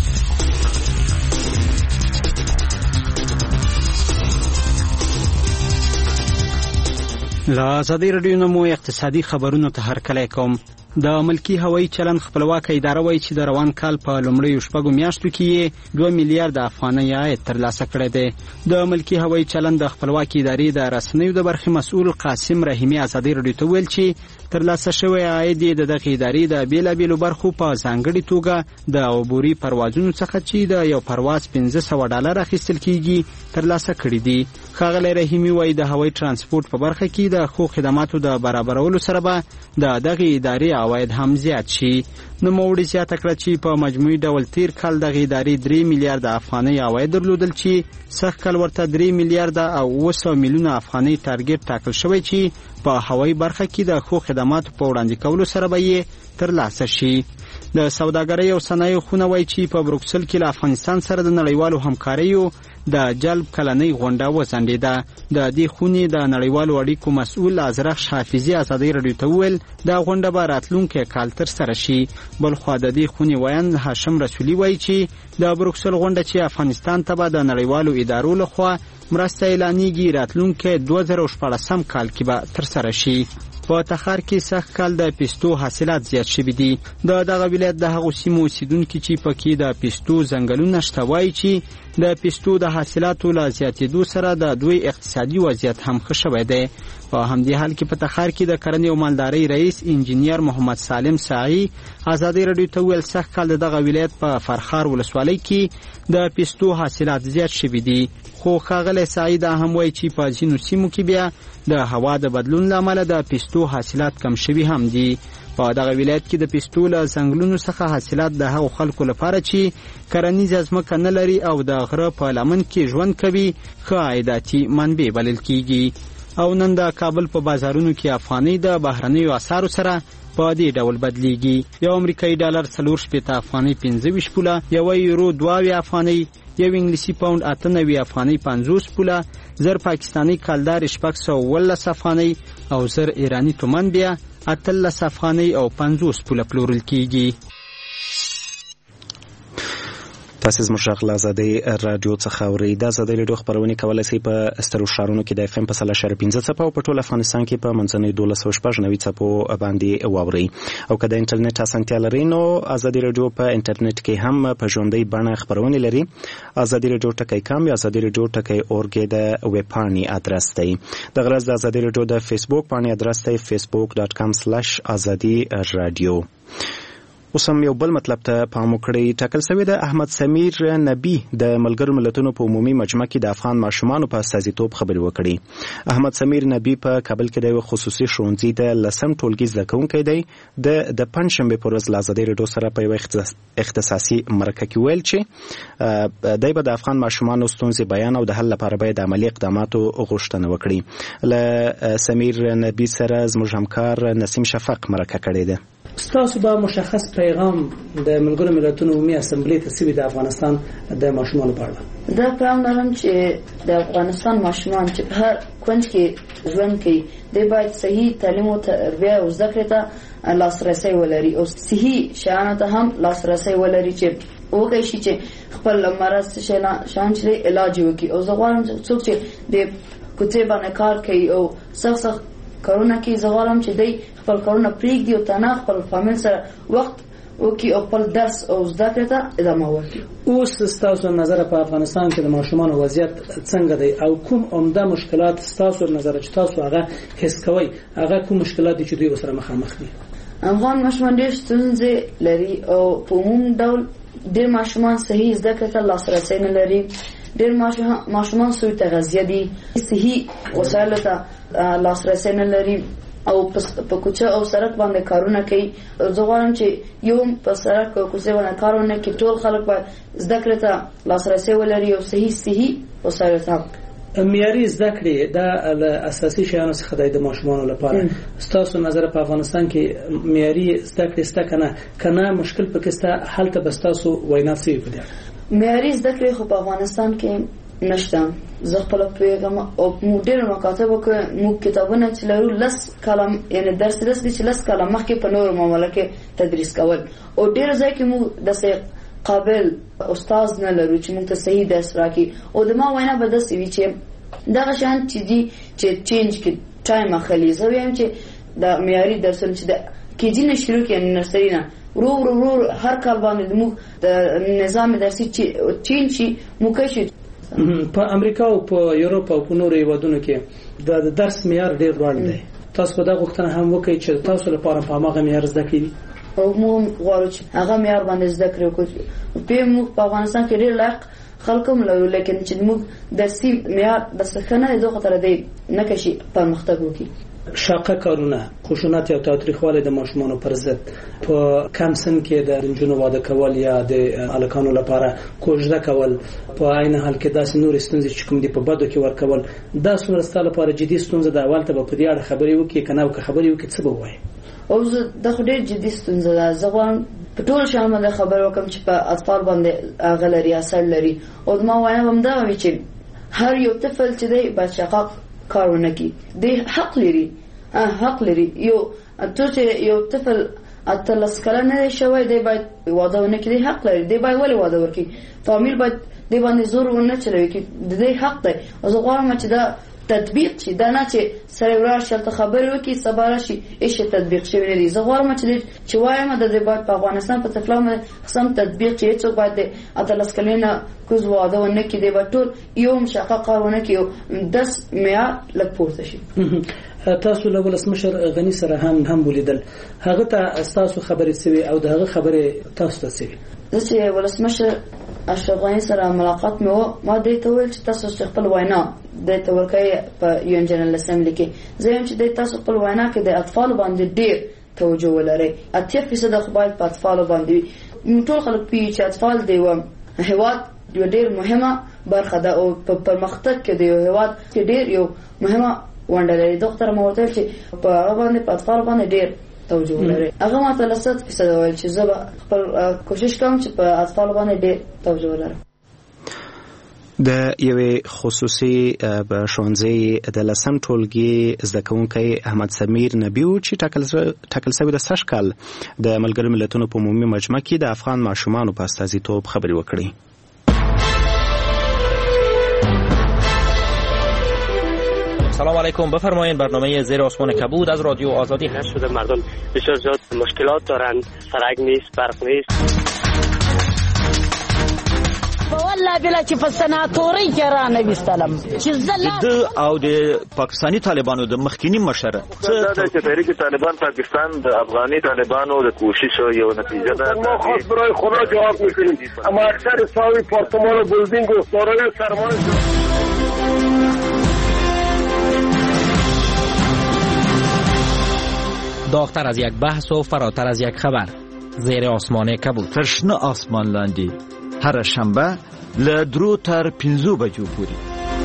لا آزادي رادیو نمو اقتصادي خبرونو ته هرکلی کوم. د ملکی هوایي چلند خپلواکه اداره وایي چې د روان کال په لومړیو شپږو میاشتو کې دوه میلیارډ افغانۍ عاید ترلاسه کړی دی. د ملکی هوایي چلند د خپلواکې ادارې د رسنیو د برخې مسؤل قاسم رحیمي آزادي رادیو ته ویل چې ترلاسه شوی عاید د دغه ادارې د بیلابیلو برخو په ځانګړي توګه د عبوري پروازونو څخه چې د یو پرواز پنځه سوه ډالر اخیستل کیږي ترلاسه کړي دي. ښاغلی رحیمي وایي د هوایي ترانسپورت په برخه کې د ښو خدماتو د برابرولو سره به د دغه ادارې عواید هم زیات شي. نوموړي زیاته کړه چې په مجموعي ډول تیر کال دغه ادارې درې میلیارډ افغانۍ عواید درلودل چې سږ کال ورته درې میلیارډ او اوه سوه میلیونه افغانۍ ټارګټ ټاکل شوی چې په هوایي برخه کې د ښو خدماتو په وړاندې کولو سره به یې ترلاسه شي. د سوداګرۍ او صنایعو خونه وایي چې په بروکسل کې له افغانستان سره د نړیوالو همکاریو د جلب کلنۍ غونډه وځنډېده. د دې خونې د نړیوالو اړیکو مسؤل ازرخ حافظي آزادي رادیو ته وویل دا غونډه به راتلونکی کال ترسره شي. بلخوا د دې خونې ویاند هاشم رسولي وایي چې د بروکسل غونډه چې افغانستان ته به د نړیوالو ادارو لخوا مرسته اعلانېږي راتلونکی دوه زره شپاړسم کال کې به ترسره شي. په تخار کې سږ کال د پیستو حاصلات زیات شوي دي. د دغه ولایت د هغو سیمو اوسیدونکي چې پکې د پیستو ځنګلونه شته وایي چې د پیستو د حاصلاتو له زیاتېدو سره د دوی اقتصادي وضعیت هم ښه شوی دی. په همدې حال کې په تخار کې د کرنې او مالدارۍ رئیس انجینیر محمد سالم ساعي آزادي رادیو ته ویل سږ کال د دغه ولایت په فرخار ولسوالۍ کې د پیستو حاصلات زیات شوي دي. خو ښاغلی ساعي دا هم وایي چې په ځینو سیمو کې بیا د هوا د بدلون له امله د پیستو حاصلات کم شوي هم دي. په دغه ولایت کې د پیستو له ځنګلونو څخه حاصلات د هغو خلکو لپاره چې کرنیزه ځمکه نه لري او د غره په لمن کې ژوند کوي ښه عایداتي منبع بلل کیږي. او نن د کابل په بازارونو کې افغانۍ د بهرنیو اسعارو سره په دې ډول بدلیږي. یو امریکایي ډالر څلور شپېته افغانۍ پنځه ویشت پوله، یو یورو دوه اویا افغانۍ، یو انګلیسي پاوند اته نوي افغانۍ پنځوس پوله، زر پاکستاني کالدار شپږ سوه اوولس افغانۍ او زر ایراني تومان بیا اتلس افغانۍ او پنځوس پوله پلورل کیږي. تاسو زموږ غږ له آزادۍ راډیو څخه اورئ. د آزادۍ راډیو خپرونې کولی شئ په سترو ښارونو کې د اف ام په سل اشاریه پنځه څپو او په ټول افغانستان کې په منځنیو دولس سوه شپږ نوي څپو باندې واورئ. او که د انټرنیټ اسانتیا لرئ نو آزادۍ راډیو په انټرنیټ کې هم په ژوندۍ بڼه خپرونې لري. آزادۍ راډیو ټکی کام یا آزادۍ راډیو ټکی اورګ د ویب پاڼې ادرس دی. د غرض د آزادۍ راډیو د فیسبوک پاڼې ادرس دی فیسبوک ډاټ کام سلیش آزادي راډیو. اوس هم یو بل مطلب ته پام وکړئ. ټاکل شوې ده احمد سمیر نبی د ملګرو ملتونو په عمومي مجمع کې د افغان ماشومانو په استازیتوب خبرې وکړي. احمد سمیر نبی په کابل کې د یو خصوصي ښوونځي د لسم ټولګي زده کوونکی دی. د د پنځشنبې په ورځ له ازادۍ راډیو سره په یو اختصاصي مرکه کې ویل چې دی به د افغان ماشومانو ستونزې بیان او د حل لپاره باید د عملي اقداماتو غوښتنه وکړي. له سمیر نبی سره زموږ همکار نسیم شفق مرکه کړې ده. ستاسو به مشخص پیغام د ملګرو ملتونو عمومي اسمبلی ته سوي د افغانستان د ماشومانو په اړه؟ دا پیغام لرم چې د افغانستان ماشومان چې په هر کونج کې ژوند کوي د باید صحیح تعلیم او تربیه او زده کړې ته لاسرسی ولري او صحیح شیانو ته هم لاسرسی ولري چې وکړي شي چې خپل مرض شان چې علاج وکړي. او زه غواړم څوک چې د کوڅې باندې کار کوي او سخت سخت کارونه کوي، زه غواړم چې دی خپل کارونه پرېږدي او تنها خپل فامیل سره وخت وکړي او خپل درس او زده کړې ته ادامه ورکړي. اوس ستاسو نظر په افغانستان کې د ماشومانو وضعیت څنګه دی او کوم عمده مشکلات ستاسو نظر چې تاسو هغه حس کوئ، هغه کوم مشکلات دي چې دوی سره مخامخ دي؟ افغان ماشومان ډېر ستونزې لري او په عموم ډول ډېر ماشومان صحیح زده کړې ته لاسرسی نه لري. ډېر ماشومان سوی تغذیه دي، صحیح وسایلو ته لاسرسی نه لري او په کوڅه او سړک باندې کارونه کوي. زه غواړم چې یو په سړک او کوڅه باندې کارونه کوي ټول خلک باید زده کړې ته لاسرسی ولري او صحیح صحیح وسایلو ته. معیاري زده کړې دا له اساسي شیانو څخه دی د ماشومانو لپاره. ستاسو نظر په افغانستان کې معیاري زده کړې شته کنه کنه مشکل پکې شته؟ هلته به ستاسو وینا څه وي په دې؟ معیاري زده کړې خو په افغانستان کې نشته. زه خپل پیغام او مدیر مکاتبه کې مو کتابونه چې لرو لس کلم یعنی درس درس چې لس کلم مخکې په نور معاملې کې تدریس کول او ډېر ځای کې مو د قابل استاد نه لرو چې موږ ته صحیح درس راکړي. او د ما وینا به داسې وي چې دغه شیان چې دي چې چینج کې ټایم اخلي. زه وایم چې د معیاري درسونه چې د کېجي نه شروع کړي نرسري نه ورو ورو ورو هر کال باندې موږ د نظام درسي چینج شي موږ شي. په امریکا او په یورپ او په نورو هیوادونو کې د درس معیار ډېر لوړ دی. تاسو په دا غوښتنه هم وکړئ چې تاسو لپاره په هغه معیار زده کړئ او موږ غواړو چې هغه معیار باندې زده کړو. په موږ په افغانستان کې ډېر لایق خلک هم لرو لیکن چې موږ درسي معیار د څخنه د خطر دی نه کشي پرمختګ وکړي. شاقه کارونه، خشونت یا تاوتریخوالی د ماشومانو پر ضد په کم سن کې د نجونو واده کول یا د الکانو لپاره کوژده کول، په عین حال کې داسې نور ستونزې چې کوم دي په بدو کې ورکول، دا څومره ستاسو لپاره جدي ستونزه ده؟ اول ته به په دې اړه خبرې وکړي کنه او که خبرې وکړي څه به وایي؟ او زه د خو ډېر جدي ستونزه ده. زه غواړم په ټول شان باندې خبرې وکړم چې په اطفال باندې هغه لري اثر لري. او ما وایم هم دا وي چې هر یو طفل چې دی باید شقاق کار ونه کړي. دی حق لري حق لري یو ته چې یو طفل اتلس کلن نه شوی دی باید واده ونه کړي. حق لري دی باید ولې واده ورکړي. فامیل باید دی باندې زور ونه چلوي کې د دې حق دی. او زه غواړم چې دا تطبیق شي، دا نه چې سره ورار شل ته خبرې وکړي سبا راشي هیڅ تطبیق شوی نه دی. زه غواړم چې چې وایم د دې باید په افغانستان په طفلانو قسم تطبیق شي. څوک باید اتلس کلن کوز واده ونه کړي دی باید ټول یو مشقه کارونه کوي داس معیار لږ پورته شي. تاسو له ولسمشر غنی سره هم هم ولیدل، هغه ته تاسو خبرې سوي او دغه خبرې تاسو ته سوي؟ زه چې ولسمشر اشرف غنی سره ملاقات مې و ما دې ته ویل چې تاسو خپل وینا د توکي په یو جنرال اسمبلی کې زه هم چې د تاسو خپل وینا کې د اطفال باندې ډېر توجه ولري. اتیا فیصد خو باید په اطفال باندې ټول خلک پی چې اطفال دی و هیواد یو ډېر مهمه برخه ده او په پرمختګ کې دی هیواد چې ډېر یو مهمه ونډه لري. دکتور مورتل چې په هغه باندې په اطفال باندې ډېر توجه ولري. هغه ماته لسد فیصد وایي چې زه خپل کوشش کوم چې په اطفال باندې ډېر توجه ولرم. د یوې خصوصي ښوونځي د لسم ټولګي زده کوونکی احمد سمیر نبی و چې ټاکل شوی د سږ کال د ملګرو ملتونو په عمومي مجمع کې د افغان ماشومانو په استازیتوب خبرې وکړې. سلام علیکم، بفرمایید. برنامه زیر آسمان کبود از رادیو آزادی هست. شده مردم بسیار زیاد مشکلات دارند، سرک نیست، برق نیست. والله بلا چې په سناتوري کې را نه وستلم چې زله او د پاکستاني طالبانو د مخکینی مشر څه د تحریک طالبان پاکستان د افغاني طالبانو د کوشش یو نتیجه ده. ما خاص برای خدا جواب میکنیم اما اکثر ساوی پارتمان و بلدینگ و سارای سرمایه داغتر از یک بحث و فراتر از یک خبر. زیر آسمان کبود. تشنه آسمان لاندې هر شنبه له درو تر پنځو بجو پورې.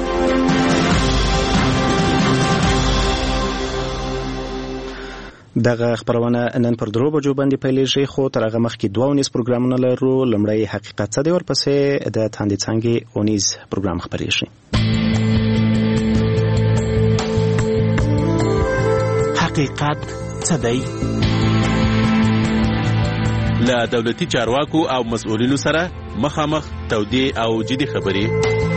دغه خبرونه نن پر درو بجو باندې پیلېږي، خو تر هغه مخکې دوه ونیز پروګرامونه لرو. لومړی حقیقت څه دی، ورپسې د تاندې څانګې اونیز پروګرام خپرېږي. حقیقت څه دی؟ له دولتي چارواکو او مسؤلینو سره مخامخ تودې او جدي خبرې.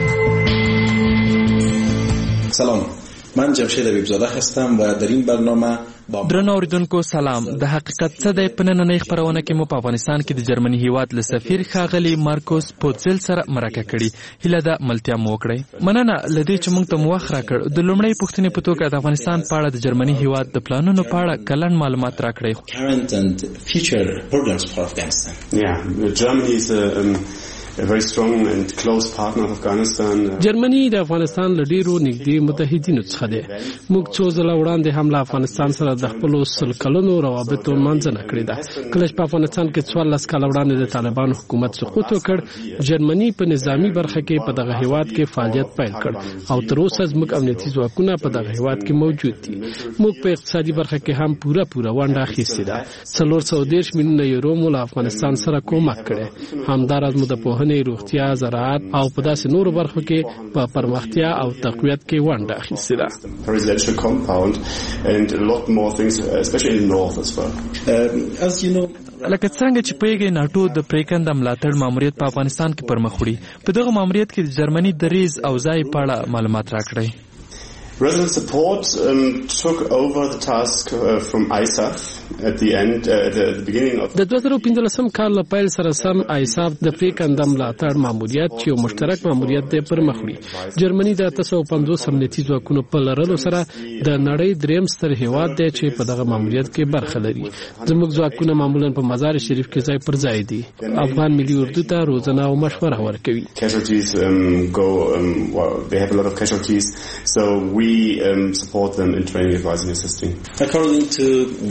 سلام، من جمشید حبیبزاده هستم و در این برنامه درنو اوریدونکو سلام. د حقیقت څه دی په نننۍ خبرونه کې مو په افغانستان کې د جرمني هیواد له سفیر ښاغلي مارکوس پوتزل سره مرکه کړې. هیله ده ملتیا مو وکړئ. مننه لدې چې موږ ته مو وخت راکړ. د لومړۍ پوښتنې په توګه د افغانستان په اړه د جرمني هیواد د پلانونو په اړه کلن معلومات راکړئ. current and future programs for Afghanistan. Yeah, Germany is a um, a very strong and close partner of Afghanistan. جرمني د افغانستان له ډیرو نږدې متحدینو څخه دی. موږ څو ځله وړاندې هم له افغانستان سره د خپلو سل کلونو روابطو منځنه کړې ده. کله چې په افغانستان کې څوارلس کاله وړاندې د طالبانو حکومت سقوط وکړ، جرمني په نظامی برخه کې په دغه هیواد کې فعالیت پیل کړ او تر اوسه زموږ امنیتي ځواکونه په دغه هیواد کې موجود دي. موږ په اقتصادي برخه کې هم پوره پوره ونډه اخیستې ده. څلور سوه دېرش میلیونه یورو مو له افغانستان سره کومک کړی. همداراز مو د پوهنې، روغتیا، زراعت او په داسې نورو برخو کې په پرمختیا او تقویت کې ونډه اخیستې ده. Presidential compound and a lot more things, especially in the north as well. Uh, as you know, لکه څنګه چې پوهیږئ ناټو د پریکنده ملاتړ ماموریت په افغانستان کې پرمخ وړي. په دغه ماموریت کې د جرمني دریځ او ځای په اړه معلومات راکړئ. Resident support um, took over the task uh, from I S A F at the end, uh, at the, the beginning of د دوه زره پنځلسم کال له پیل سره سم آی اس اف د پریکنده ملاتړ ماموریت چې یو مشترک ماموریت دی پر مخ وړي. جرمني د اته سوه پنځوس امنیتي ځواکونو په لرلو سره د نړۍ دریم ستر هیواد دی چې په دغه ماموریت کې برخه لري. زموږ ځواکونه معمولا په مزار شریف کې ځای پر ځای دي. افغان ملي اردو ته روزنه او مشوره ورکوي. Casualties um, go um, well, they have a lot of casualties, so we We um, support them in training, advising, assisting. According to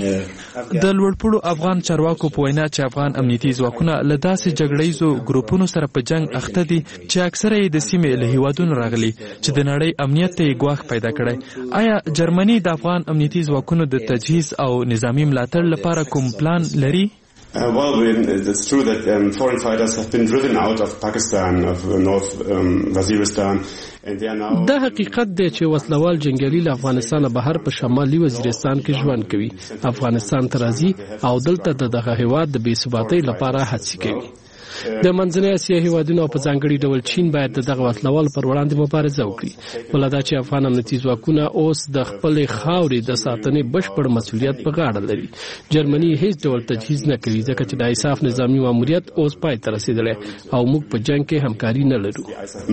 uh, د لوړپوړو افغان چارواکو په وینا چې افغان امنیتي ځواکونه له داسې جګړیزو ګروپونو سره په جنگ اخته دي چې اکثره یې د سیمې له هیوادونو راغلي چې د نړۍ امنیت ته یې ګواښ پیدا کړی. آیا جرمني د افغان امنیتي ځواکونو د تجهیز او نظامی ملاتړ لپاره کوم پلان لري؟ Uh, well, we, it's true that um, foreign fighters have been driven out of Pakistan, of uh, North um, Waziristan, and they are now. دا حقیقت دی چې وسلوال جنگیالي له افغانستان بهر په شمالي وزیرستان کې ژوند کوي. افغانستان ته راځي او دلته د دغه هیواد د بې ثباتۍ لپاره هڅې کوي. د منځنۍ اسیا هیوادونو په ځانګړي ډول چین باید دغه وسلوال پر وړاندې مبارزه وکړي. ولدا چې افغان امنیتي ځواکونه اوس د خپل خاورې د ساتنې بشپړ مسؤلیت په غاړه لري. جرمني هیڅ ډول تجهیز نه کوي ځکه چې د ایساف نظامی ماموریت اوس پای ته رسیدلی او موږ په جنگ کې همکاري نه لرو.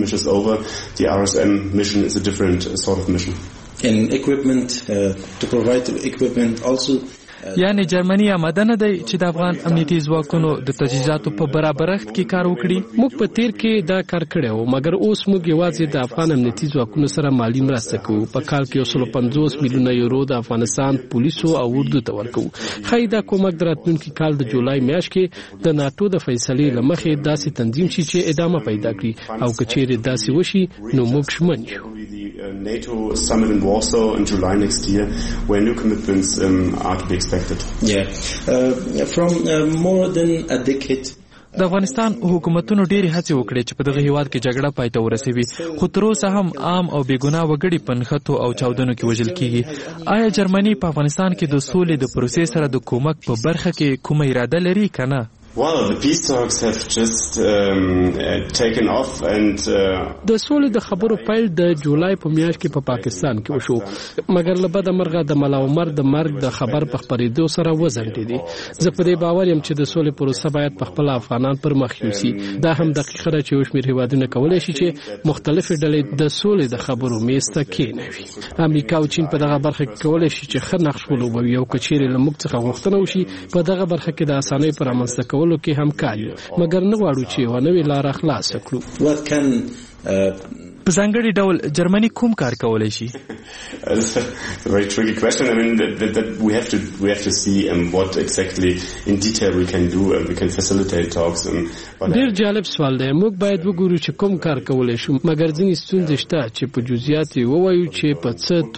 The R S M mission is a different sort of mission. In equipment uh, to provide equipment also یعنی جرمني آماده نه دی چې د افغان امنیتي ځواکونو د تجهیزاتو په برابرښت کې کار وکړي. موږ په تیر کې دا کار کړی و، مګر اوس موږ یوازې د افغان امنیتي ځواکونو سره مالی مرسته کوو. په کال کې یو سل پنځوس میلیونه یورو د افغانستان پولیسو او اردو ته ورکوو. ښایي دا کومک د راتلونکي کال د جولای میاشت کې د ناټو د فیصلې له مخې داسې تنظیم شي چې ادامه پیدا کړي او که چیرې داسې وشي نو موږ شمن یو. NATO summit in Warsaw in July next year, where new commitments um, are to be expected. Yeah, uh, from uh, more than a decade. د افغانستان حکومتونو ډېرې هڅې وکړې چې په دغه هیواد کې جګړه پای ته ورسوي، خو تر اوسه هم عام او بېګناه وګړي په نښتو او چاودنو کې وژل کېږي. آیا جرمني په افغانستان کې د سولې د پروسې سره د کومک په برخه کې کومه اراده لري که نه؟ Well, the peace talks have just um, uh, taken off and د سولې د خبرو پیل د جولای په میاشت کې په پا پاکستان کې وشو مګر له بده مرغه د ملا عمر د مرګ د خبر په خبرېدو سره وزنګېدې دي زه په دې باور یم چې د سولې پروسه باید په خپل افغانان پر مخ یوسي دا هم دقیقه ده چې وشمیر هیوادونه کولای شي چې مختلفې ډلې د سولې د خبرو میز ته کېنوي امریکا او چین په دغه برخه کې کولای شي چې ښه نقش ولوبوي او که چیرې له موږ څخه غوښتنه وشي په دغه برخه کې د اسانۍ پر رامنځته کولو کې همکاري مګر نه غواړو چې یوه نوې لاره خلاصه کړو په ځانګړي ډول جرمني کوم کار کولی شي It's a very tricky question. I mean, that, that, that we have to we have to see um, what exactly in detail we can do, and we can facilitate talks. Um, ډیر جالب سوال دی موږ باید وګورو چې کوم کار کولی شو مګر ځینې ستونزې شته چې په جزئیات یې ووایو چې په څه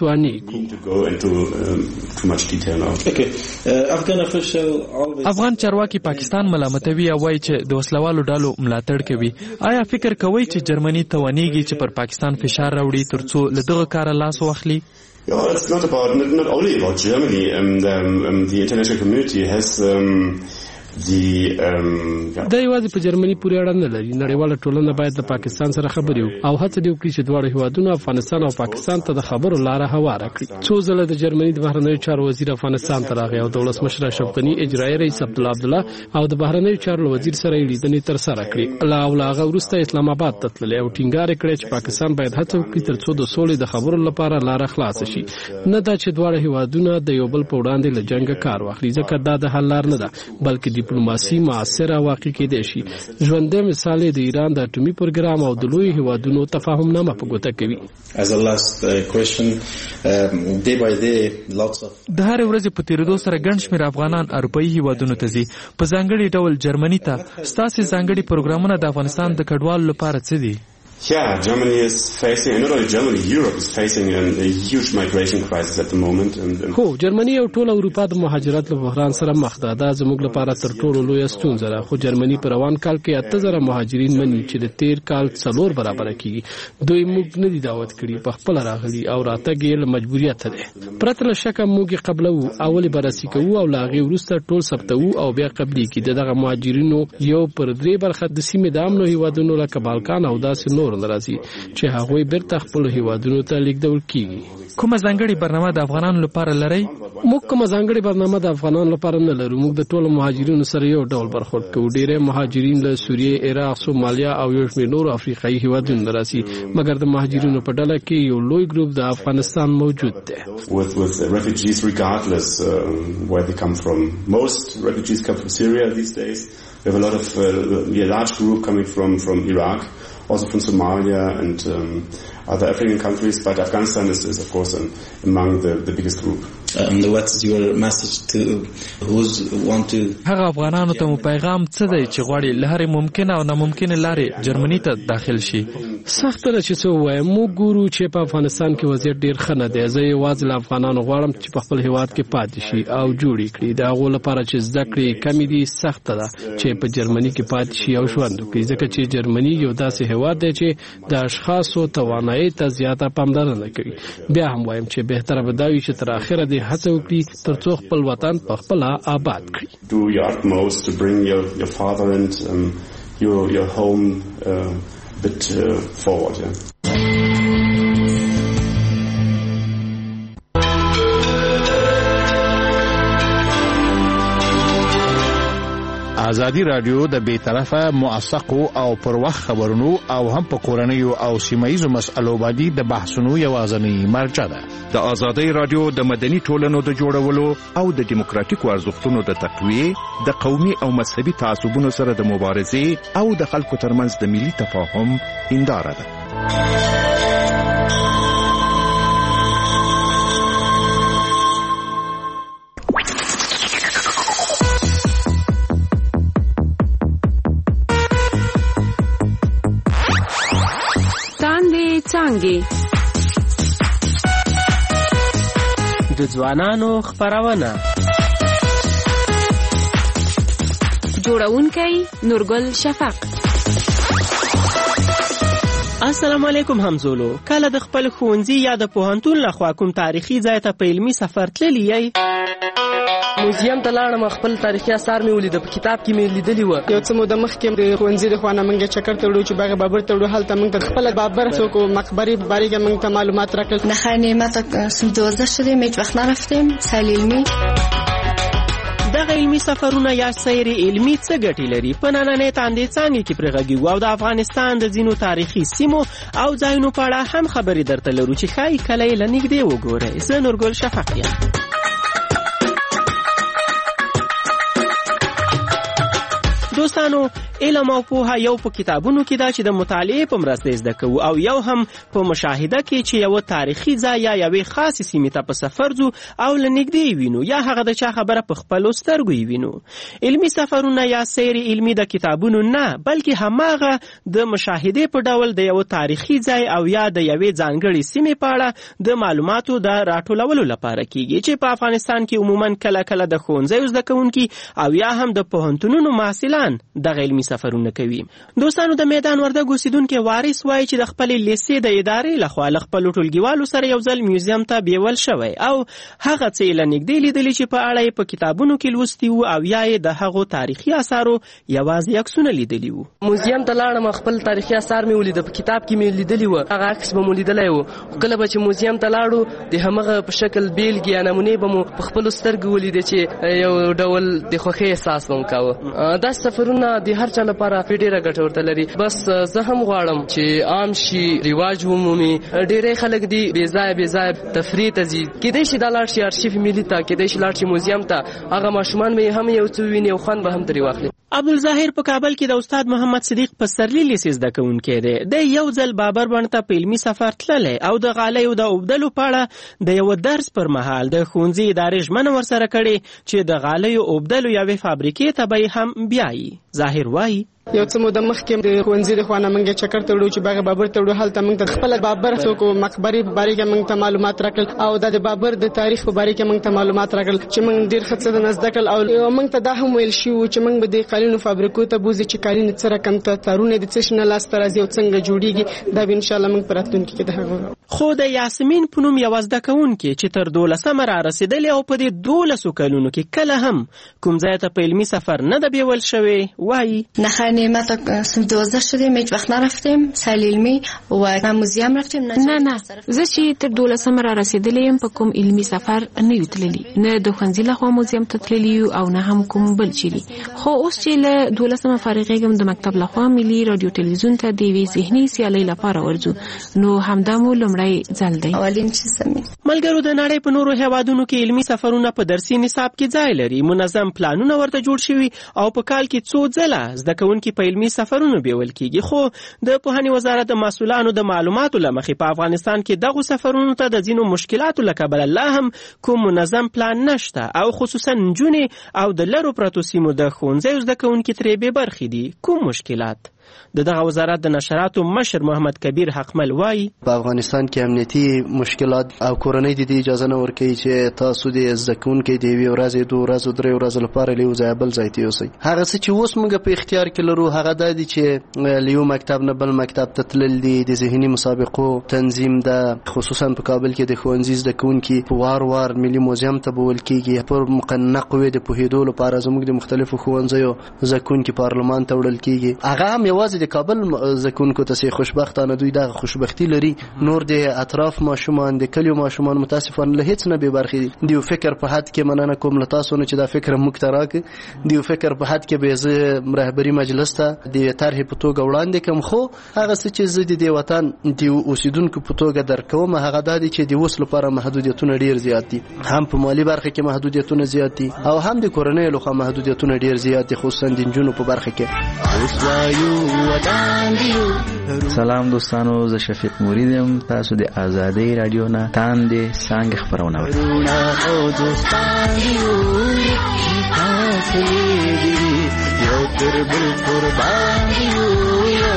توانېږو افغان چارواکي پاکستان ملامتوي او وایي چې د وسلوالو ډلو ملاتړ کوي آیا فکر کوئ چې جرمني توانېږي چې پر پاکستان فشار راوړي ترڅو له دغه کاره لاس واخلي Yeah, it's not about not, not only about Germany. Um, the, um, the international community has um, the um, دا یوازې په جرمني پورې اړه نه لري نړیواله ټولنه باید د پاکستان سره خبرې وکړي او هڅه دې وکړي چې دواړه هیوادونه افغانستان او پاکستان ته د خبرو لاره هواره کړي څو ځله د جرمني د بهرنیو چارو وزیر افغانستان ته راغی او د ولسمشر اشرف غني اجرایي رئیس عبدالله عبدالله او د بهرنیو چارو وزیر سره یې لیدنې ترسره کړې لا او لا هغه وروسته اسلام آباد ته تللی او ټینګار یې کړی چې پاکستان باید هڅه وکړي ترڅو د سولې د خبرو لپاره لاره خلاصه شي نه دا چې دواړه هیوادونه د یو بل په وړاندې له جنګه کار واخلي ځکه دا د حل لار نه ده بلکې ډیپلوماسي سره واقع کېدای شي ژوندی مثال د ایران د اټومي پروګرام او د لوی هیوادونو تفاهم نامه په ګوته کوي As a last uh, question, um, day by day, lots of د هر ورځې په تیریدو سره ګڼ شمېر افغانان اروپایي هیوادونو ته ځي په ځانګړي ډول جرمني ته ستاسې ځانګړي پروګرامونه د افغانستان د کډوالو لپاره څه دي Yeah, Germany is facing, and not only Germany, Europe is facing a, a huge migration crisis at the moment. And, and هو جرمني او ټول اروپا د مهاجرت له بحران سره مخ ده دا زموږ لپاره تر ټولو لویه ستونزه ده خو جرمني په روان کال کې اته زره مهاجرین مني چې د تیر کال څلور برابر کیږي دوی موږ نه دي دعوت کړي په خپل راغلي او راتګ یې له مجبوریت ده پرته له شکه موږ قبلو اول بررسي کوو او لاغي ورسته ټول ثبتو او بیا قبلي کې دغه مهاجرینو یو پر درې برخه د سیمې د امنو هیوادونو لکه بالکان او داسې نور ناراضي چې هغوی بیرته خپل هیوادونو ته لیږدول کیږي کومه ځانګړې برنامه د افغانانو لپاره لرئ موږ کومه ځانګړې برنامه د افغانانو لپاره نه لرو موږ د ټولو مهاجرینو سره یو ډول برخورد کوو ډېری مهاجرین له سوریې عراق سومالیا او یو شمېر نورو افریقایي هیوادونو راځي مګر د مهاجرینو په ډله کې یو لوی ګروپ د افغانستان موجود دی with with refugees regardless uh, where they come from most refugees come from Syria these days we have a lot of uh, a large group coming from from Iraq also from Somalia and um, other African countries, but Afghanistan is, is of course, um, among the, the biggest group. Um, what's your message to those who want to... هغه افغانانو ته مو پیغام څه دی چې غواړي له هرې ممکنه او ناممکنه لارې جرمني ته داخل شي سخت ده چې څه ووایم موږ ګورو چې په افغانستان کې وضعیت ډېر ښه نه دی زه یوازې له افغانانو غواړم چې په خپل هیواد کې پاتې شي او جوړ یې کړي د هغو لپاره چې زده کړې کمې دي سخته ده چې په جرمني کې پاتې شي او ژوند وکړي ځکه چې جرمني یو داسې هیواد دی چې د اشخاصو توانایي ته زیاته پاملرنه کوي بیا هم وایم چې بهتره به دا وي چې تر اخره دې هڅه وکړي ترڅو خپل وطن په خپله آباد کړي Do your utmost to bring your, your fatherland, um, your, your home uh, a bit uh, forward, yeah. ازادي رادیو د بیطرفه موثقو او پر وخت خبرونو او هم په کورنیو او سیمایي مسلو باندې د بحثونو یوازنی مرجع ده د ازادي رادیو د مدني ټولنو د جوړولو او د دیموکراتیکو ارزښتونو د تقویه د قومي او مذهبي تعصبونو سره د مبارزې او د خلکو ترمنځ د ملي تفاهم هنداره ده څنګه د ځوانانو خبرونه جوړونکي نورګل شفق السلام علیکم همزولو کله د خپل ښوونځي یا د پوهنتون لخوا کوم تاریخي ځای ته په علمي سفر تللی یې موزیم ته لاړم، خپل تاریخي آثار مې ولید، په کتاب کې مې لیدلی و. یو څه موده مخکې د ښوونځي د خوا نه موږ چکر ته وړو چې باغ بابر ته وړو، هلته موږ ته خپل بابر څوک مقبره په باره کې موږ ته معلومات راکړل. نخیر نعمت سن دوازده شدیم، هیچ وقت نرفتیم. سیل علمی دغه علمي سفرونه یا سیر علمي څه ګټې لري؟ په نننۍ تاندې څانګې کې پرې غږیږو او د افغانستان د ځینو تاریخي سیمو او ځایونو په اړه هم خبرې درته لرو چې ښایي کله یې له نږدې وګورئ. زه نورګل شفق یم. دوستانو، علم او پوهه یو په کتابونو کې دا چې د مطالعې په مرسته زده کوو، او یو هم په مشاهده کې چې یو تاریخي ځای یا یوې خاصې سیمې ته په سفر ځو او له نږدې وینو، یا هغه د چا خبره په خپلو سترګو وینو. علمي سفرونه یا سیر علمي د کتابونو نه، بلکې هماغه د مشاهدې په ډول د یو تاریخي ځای او یا د یوې ځانګړې سیمې په اړه د معلوماتو د راټولولو لپاره کیږي، چې په افغانستان کې عموما کله کله د ښوونځیو زده کوونکي او یا هم د پوهنتونونو محصلان دغه علمي سفرونه کوي. دوستانو، د میدان وردګ اوسیدونکي وارث وایي چې د خپلې لیسې د ادارې لخوا له خپلو ټولګیوالو سره یو ځل میوزیم ته بیول شوی او هغه څه یې له نږدې لیدلي چې په اړه یې په کتابونو کې لوستي وو، او یا یې د هغو تاریخي آثارو یوازې عکسونه لیدلي وو. موزیم ته لاړم، خپل تاریخي آثار مې ولید، په کتاب کې مې لیدلی و، هغه عکس به مو لیدلی و. کله به چې موزیم ته لاړو، د همغه په شکل بیلګې یا نمونې به مو په خپلو سترګو ولیدې چې یو ډول د خوښۍ احساس به مو کاوه. دا سفرونه د هر چا لپاره ډېره ګټه ورته لري. بس زه هم غواړم چې عام شي، رواج ومومي. ډېری خلک دي بې ځایه بې ځایه تفریح ته ځي، کیدای شي دا لاړ شي ارشیف ملي ته، کیدای شي لاړ شي موزیم ته، هغه ماشومان به هم یو څه وویني او خوند به هم ترې واخلي. عبدالظاهر په کابل کې د استاد محمد صدیق پسرلي لیسې زده کوونکی دی. د یو ځل بابر بڼ ته په علمي سفر تللی او د غالیو د اوبدلو په اړه د یو درس پر مهال د ښوونځي ادارې ژمنه ورسره کړې چې د غالیو اوبدلو یوې فابریکې ته به هم بیایي. ظاهر وایي یو څه موده مخکې د ښوونځي د خوا نه موږ چکر ته وړو چې باغ بابر ته وړو، هلته موږ ته خپل بابر څوک مقبرې په باره کې موږ ته معلومات راکړل او د بابر د تاریخ په باره کې موږ ته معلومات راکړل چې موږ ډېر ښه څه نه زده کړل، او موږ ته دا هم ویل شوي چې موږ به د قالینو فابریکو ته بوځو چې قالین څه رقم ته تارونه د څه شي نه لاسته راځي او څنګه جوړیږي. دا به انشاءالله موږ په راتلونکي کې د هغه. خو د یاسمین په نوم یوه زده کوونکې چې تر دولسمه را رسېدلې او په دې دولسو کلونو کې کله هم کوم ځای ته په علمي سفر نه ده بیول شوې، وایي نخیر نعمت سن دوازده شدیم، هیچ وقت نرفتیم. سیل علمی و موزیم رفتیم. نه نه، زه چې تر دولسمه را رسېدلې یم په کوم علمي سفر نه یو تللی، نه د ښوونځي لخوا موزیم ته تللی یو او نه هم کوم بل چیرې. خو اوس چې له دولسمه فارغېږم، د مکتب لخوا ملي رادیو تلویزیون ته د یوې ذهني سیالۍ لپاره ورځو، نو همدا مو لومړی ځل دی. ملګرو، د نړۍ په نورو هیوادونو کې علمي سفرونه په درسي نصاب کې ځای لري، منظم پلانونه ورته جوړ شوي او په کال کې څو ځله زده کوونکي په علمي سفرونو بیول کیږي. خو د پوهنې وزارت د مسؤلانو د معلوماتو له مخې په افغانستان کې دغو سفرونو ته د ځینو مشکلاتو له کبله لا هم کوم منظم پلان نشته، او خصوصا نجونې او د لرو پرتو سیمو د ښوونځیو زده کوونکي ترې بې برخې دي. کوم مشکلات؟ د دغه وزارت د نشراتو مشر محمد کبیر حقمل وایي په افغانستان کې امنیتي مشکلات او کورنۍ د دې اجازه نه ورکوي چې تاسو د زده کوونکي د یوې ورځې دوه ورځو درې ورځو لپاره له یو ځایه بل ځای ته یوسئ. هغه څه چې اوس موږ په اختیار کې لرو هغه دا دي چې له یو مکتب نه بل مکتب ته تلل دي، د ذهني مسابقو تنظیم ده، خصوصا په کابل کې د ښوونځي زده کوونکي په وار وار ملي موزیم ته بوول کېږي. پر مقننه قوې د پوهېدو لپاره زموږ د مختلفو ښوونځیو زده کوونکي پارلمان ته وړل کېږي. هغه هم یوازې د کابل زکونکو ته سي خوشبختانه دوی دغه خوشبختی لري، نور د اطراف ماشومان د کلیو ماشومان متاسفانه له هیڅ نه بې برخې دي. یو فکر په حد کې مننه کوم له تاسو نه چې دا فکر موږ ته راکړي، د یو فکر په حد کې به زه رهبري مجلس ته د طرحې په توګه وړاندې کوم. خو هغه څه چې زه د دې وطن د اوسیدونکو په توګه درکوم هغه دا دي چې د اوس لپاره محدودیتونه ډېر زیات دي، هم په مالي برخه کې محدودیتونه زیات دي او هم د کورنۍ لخوا محدودیتونه ډېر زیات دي، خصوصا د نجونو په برخه کې. سلام دوستانو، زه شفیق مرید یم، تاسو د آزادۍ رادیو نه تاندې څانګې خپرونه اورئ. یو تر بل قربان یو، یو تر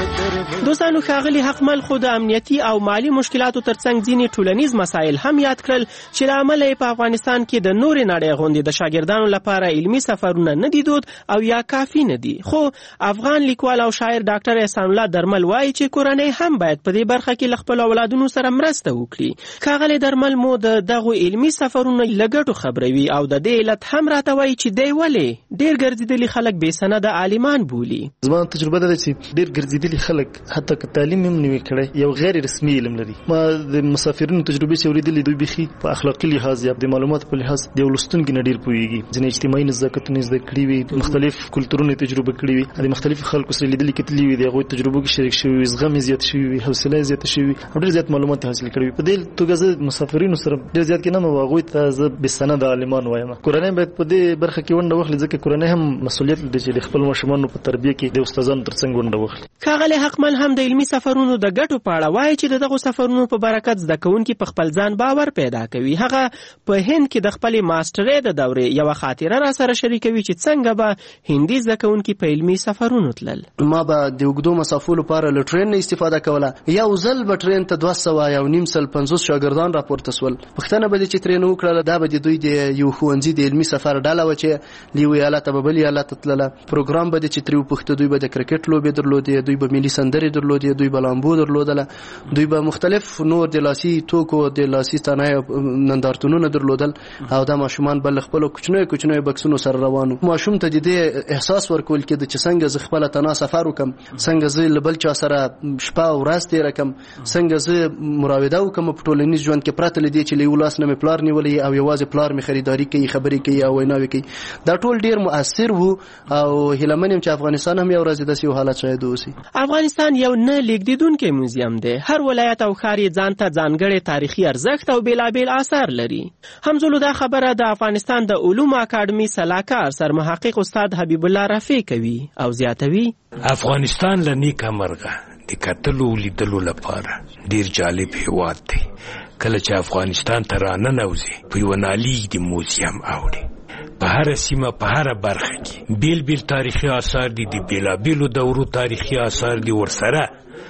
دوستانو ښاغلي حقمل خو د امنیتي او مالی مشکلاتو ترڅنګ ځینې ټولنیز مسایل هم یاد کړل چې له امله یې په افغانستان کې د نورې نړۍ غوندې د شاګردانو لپاره علمي سفرونه نه دي دود او یا کافي نه دي. خو افغان لیکوال او شاعر ډاکټر احسان الله درمل وایي چې کورنۍ هم باید په دې برخه کې له خپلو اولادونو سره مرسته وکړي. ښاغلی درمل مو د دغو علمي سفرونو له ګټو خبروي او د دې علت هم راته وایي چې دی ولې ډېر ګرځېدلي خلک بې سنده عالمان بولي. زما تجربه ده چې ډېر ګرځېدلي خلک حتی که تعلیم هم نه وي کړی یو غیر رسمي علم لري. ما د مسافرینو تجربې چې اورېدلې دوی بیخي په اخلاقي لحاظ یا د معلوماتو په لحاظ د یو لوستونکي نه ډېر پوهېږي. ځینې اجتماعي نزاکتونه زده کړي وي، مختلف کلتورونه تجربه کړي وي، د مختلفو خلکو سره لیدلي کتلي وي، د هغوی تجربو کې شریک شوي وي، زغم یې زیات شوي وي، حوصله یې زیاته شوي وي او ډېر زیات معلومات حاصل کړي وي. په دې توګه زه مسافرینو سره ډېر زیات کینم او هغوی ته زه بېسنده عالمان وایم. کورنۍ باید په دې برخه کې ونډه واخلي ځکه کورنۍ هم مسؤلیت لري چې د خپل ماشومانو په تربیه کې د استادانو ترڅنګ ونډه واخلي. ښاغلی حقمل هم د علمي سفرونو د ګټو په اړه وایي چې د دغو سفرونو په برکت زده کوونکي په خپل ځان باور پیدا کوي. هغه په هند کې د خپلې ماسټرۍ د دورې یوه خاطره را سره شریکوي چې څنګه به هندي زده کوونکي په علمي سفرونو تلل. ما به د اوږدو مسافو لپاره له ټرین نه استفاده کوله. یو ځل به ټرین ته دوه سوه یو نیم سل پنځوس شاګردان راپورته سول. پوښتنه به دې چې ترې نه وکړله دا به د دوی د یو ښوونځي د علمي سفر ډله وه چې له یوې ایالته به بل ایالت ته تلله. پروګرام به دې چې ترې وپوښته دوی به د کرکټ لوبې درلودې، دوی به ملي سندرې درلودې، دوی به لامبو درلودله، دوی به مختلف نور د لاسي توکو د لاسي صنایعو نندارتونونه درلودل او دا ماشومان به له خپلو کوچنیو کوچنیو بکسونو سره روانو. ماشوم ته د دې احساس ورکول کېده چې څنګه زه خپله تنها سفر وکړم، څنګه زه له بل چا سره شپه او ورځ تېره کړم، څنګه زه مراوده وکړم په ټولنیز ژوند کې پرته له دې چې له یو لاس نه مې پلار نیولی او یوازې پلار مې خریداري کوي، خبرې کوي او ویناوې کوي. دا ټول ډېر مؤثر وو او هیله من یم چې افغانستان هم یو ورځ داسې یو حالت شاید واوسي. افغانستان یو نه لیږدېدونکی موزیم دی. هر ولایت او ښار یې ځان ته ځانګړی تاریخي ارزښت او بېلابېل آثار لري. همزولو دا خبره د افغانستان د علومو اکاډمي سلاکار سرمحقق استاد حبیب الله رفیع کوي او زیاتوي افغانستان له نیکه مرغه د کتلو لیدلو لپاره ډیر جالب هیواد دی. کله چې افغانستان ته راننوځي په یوه نالیږدي موزیم اوړي. په هر سیمه په هر برخه کې بیل بیل تاریخي آثار دي، د بیلابیلو دورو تاریخي آثار دي، ورسره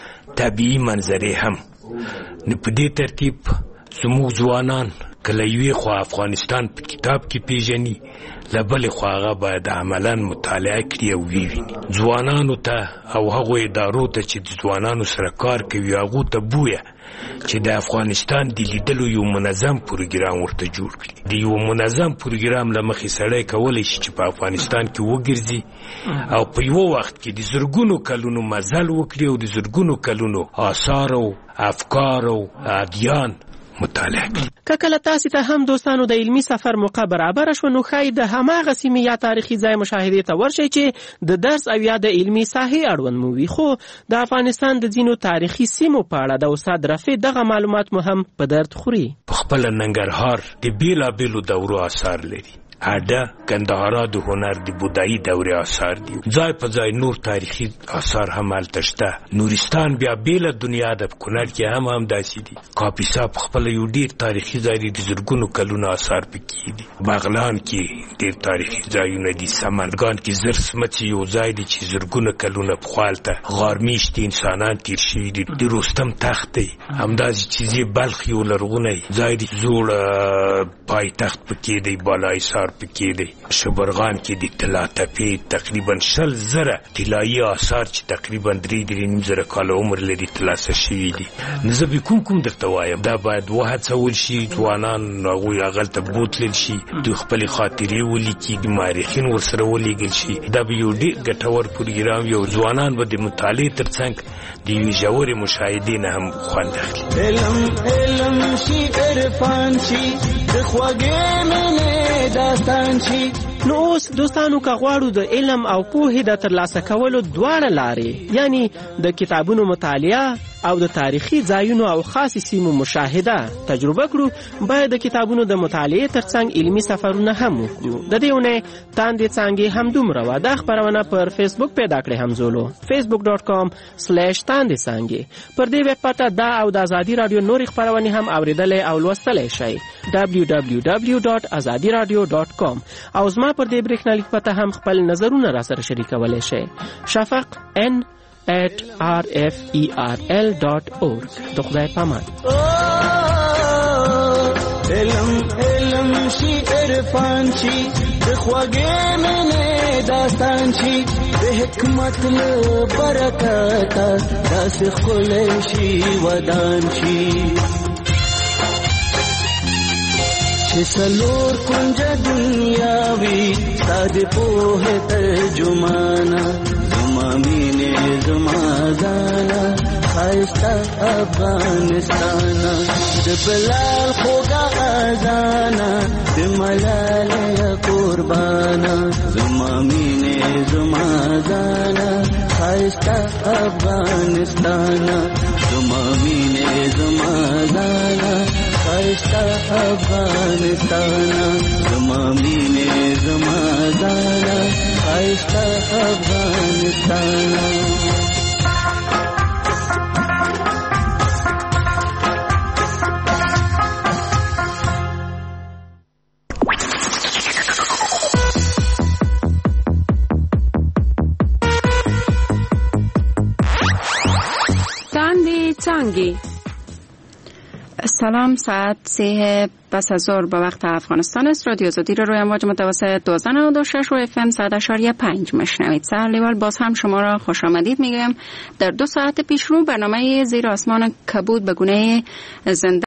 طبیعي منظرې هم. نو په دې ترتیب زموږ ځوانان کله یوې خوا افغانستان په کتاب کې پیژني، له بلې خوا هغه باید عملا مطالعه کړي او ویویني. ځوانانو ته او هغو ادارو ته چې د ځوانانو سره کار کوي هغو ته بویه چې د افغانستان د لیدلو یو منظم پروګرام ورته جوړ کړي. د یو منظم پروګرام له مخې سړی کولی شي چې په افغانستان کې وګرځي او په یو وخت کې د زرګونو کلونو مزل وکړي او د زرګونو کلونو آثار او افکار او ادیان مطالعه کړي. که کله تاسې ته هم دوستانو د علمي سفر موقع برابره شوه نو ښایي د هماغه سیمې یا تاریخي ځای مشاهدې ته ورشئ چې د درس او یا د علمي ساحې اړوند مو وي. خو د افغانستان د ځینو تاریخي سیمو په اړه د استاد رفیع دغه معلومات مو هم په درد خوري. په خپله ننګرهار د بېلابېلو دورو آثار لري. اډه کندهارا د هنر د بودایي دورې آثار دي. ځای په ځای نور تاریخي آثار هم هلته شته. نورستان بیا بیله دنیا ده، په کونړ کې هم همداسې دي. کاپیسا په خپله یو ډېر تاریخي ځای دی، د زرګونو کلونو آثار پکې دي. بغلان کې ډېر تاریخي ځایونه دي. سمنګان کې زر سمڅې یو ځای دی چې زرګونه کلونه پخوا هلته غارمیشتي انسانان تیر شوي دي. د رستم تخت دی، همداسې چیزې بلخ یو لرغونی ځای دی، زوړ پایتخت پکې دی، بالاحصار پکې دی. شبرغان کې د طلا تپې تقریبا شل زره طلایي آثار چې تقریبا درې درې نیم زره کاله عمر لري ترلاسه شوي دي. نو زه به کوم کوم درته وایم دا باید وهڅول شي، ځوانان هغوی هغلته بوتلل شي، دوی خپلې خاطرې ولیکي، د مورخین ورسره ولیږل شي. دا به یو ډېر ګټور پروګرام یو. ځوانان به د مطالعې ترڅنګ د یوې ژورې مشاهدې نه هم خوند اخلي. علم علم شي، عرفان شي، د خوږې مینې داستان شي. نو اوس دوستانو که غواړو د علم او پوهې د ترلاسه کولو دواړه لارې یعنی د کتابونو مطالعه او د تاریخي ځایونو او خاص سیمو مشاهده تجربه کړو، باید د کتابونو د مطالعې ترڅنګ علمي سفرونه هم وکړو. د دې اونۍ تاندې څانګې همدومره وه. دا خپرونه پر فیسبوک پیدا کړئ همزولو فیسبوک ډاټ کام سلیش تاندې څانګې. پر دې ویب پته دا او د ازادي راډیو نورې خپرونې هم اورېدلی او لوستلی شئ دبلیو دبلیو دبلیو ډاټ ازادي راډیو ډاټ کام. او زما پر دې برېښنالیک پته هم خپل نظرونه را سره شریکولی شئ. شفق ان at r f e r l dot org. د خدای پامان. علم علم شي عرفان شي د خوږې مینې داستان شي د حکمت له برکته داسې ښکلی شي ودان شي چې څلور کونجه دنیا وي ستا د پوهې ترجمانه زما مینې زما ځانه ښایسته افغانستانه د بلال خوږه اذانه د ملالۍ قربانه زما مینې زما ځانه ښایسته افغانستانه زما مینې زما ځانه ښایسته افغانستانه زما مینې زما ځانه ښایسته افغانستانه. څانګې. سلام، ساعت سه پس از ظهر به وقت افغانستان است. رادیو آزادی را روی امواج متوسط دوازده نود و شش و اف ام صد اشاریه پنج میشنوید. سرلیوال باز هم شما را خوش آمدید میگم. در دو ساعت پیش رو برنامه زیر آسمان کبود به گونه زنده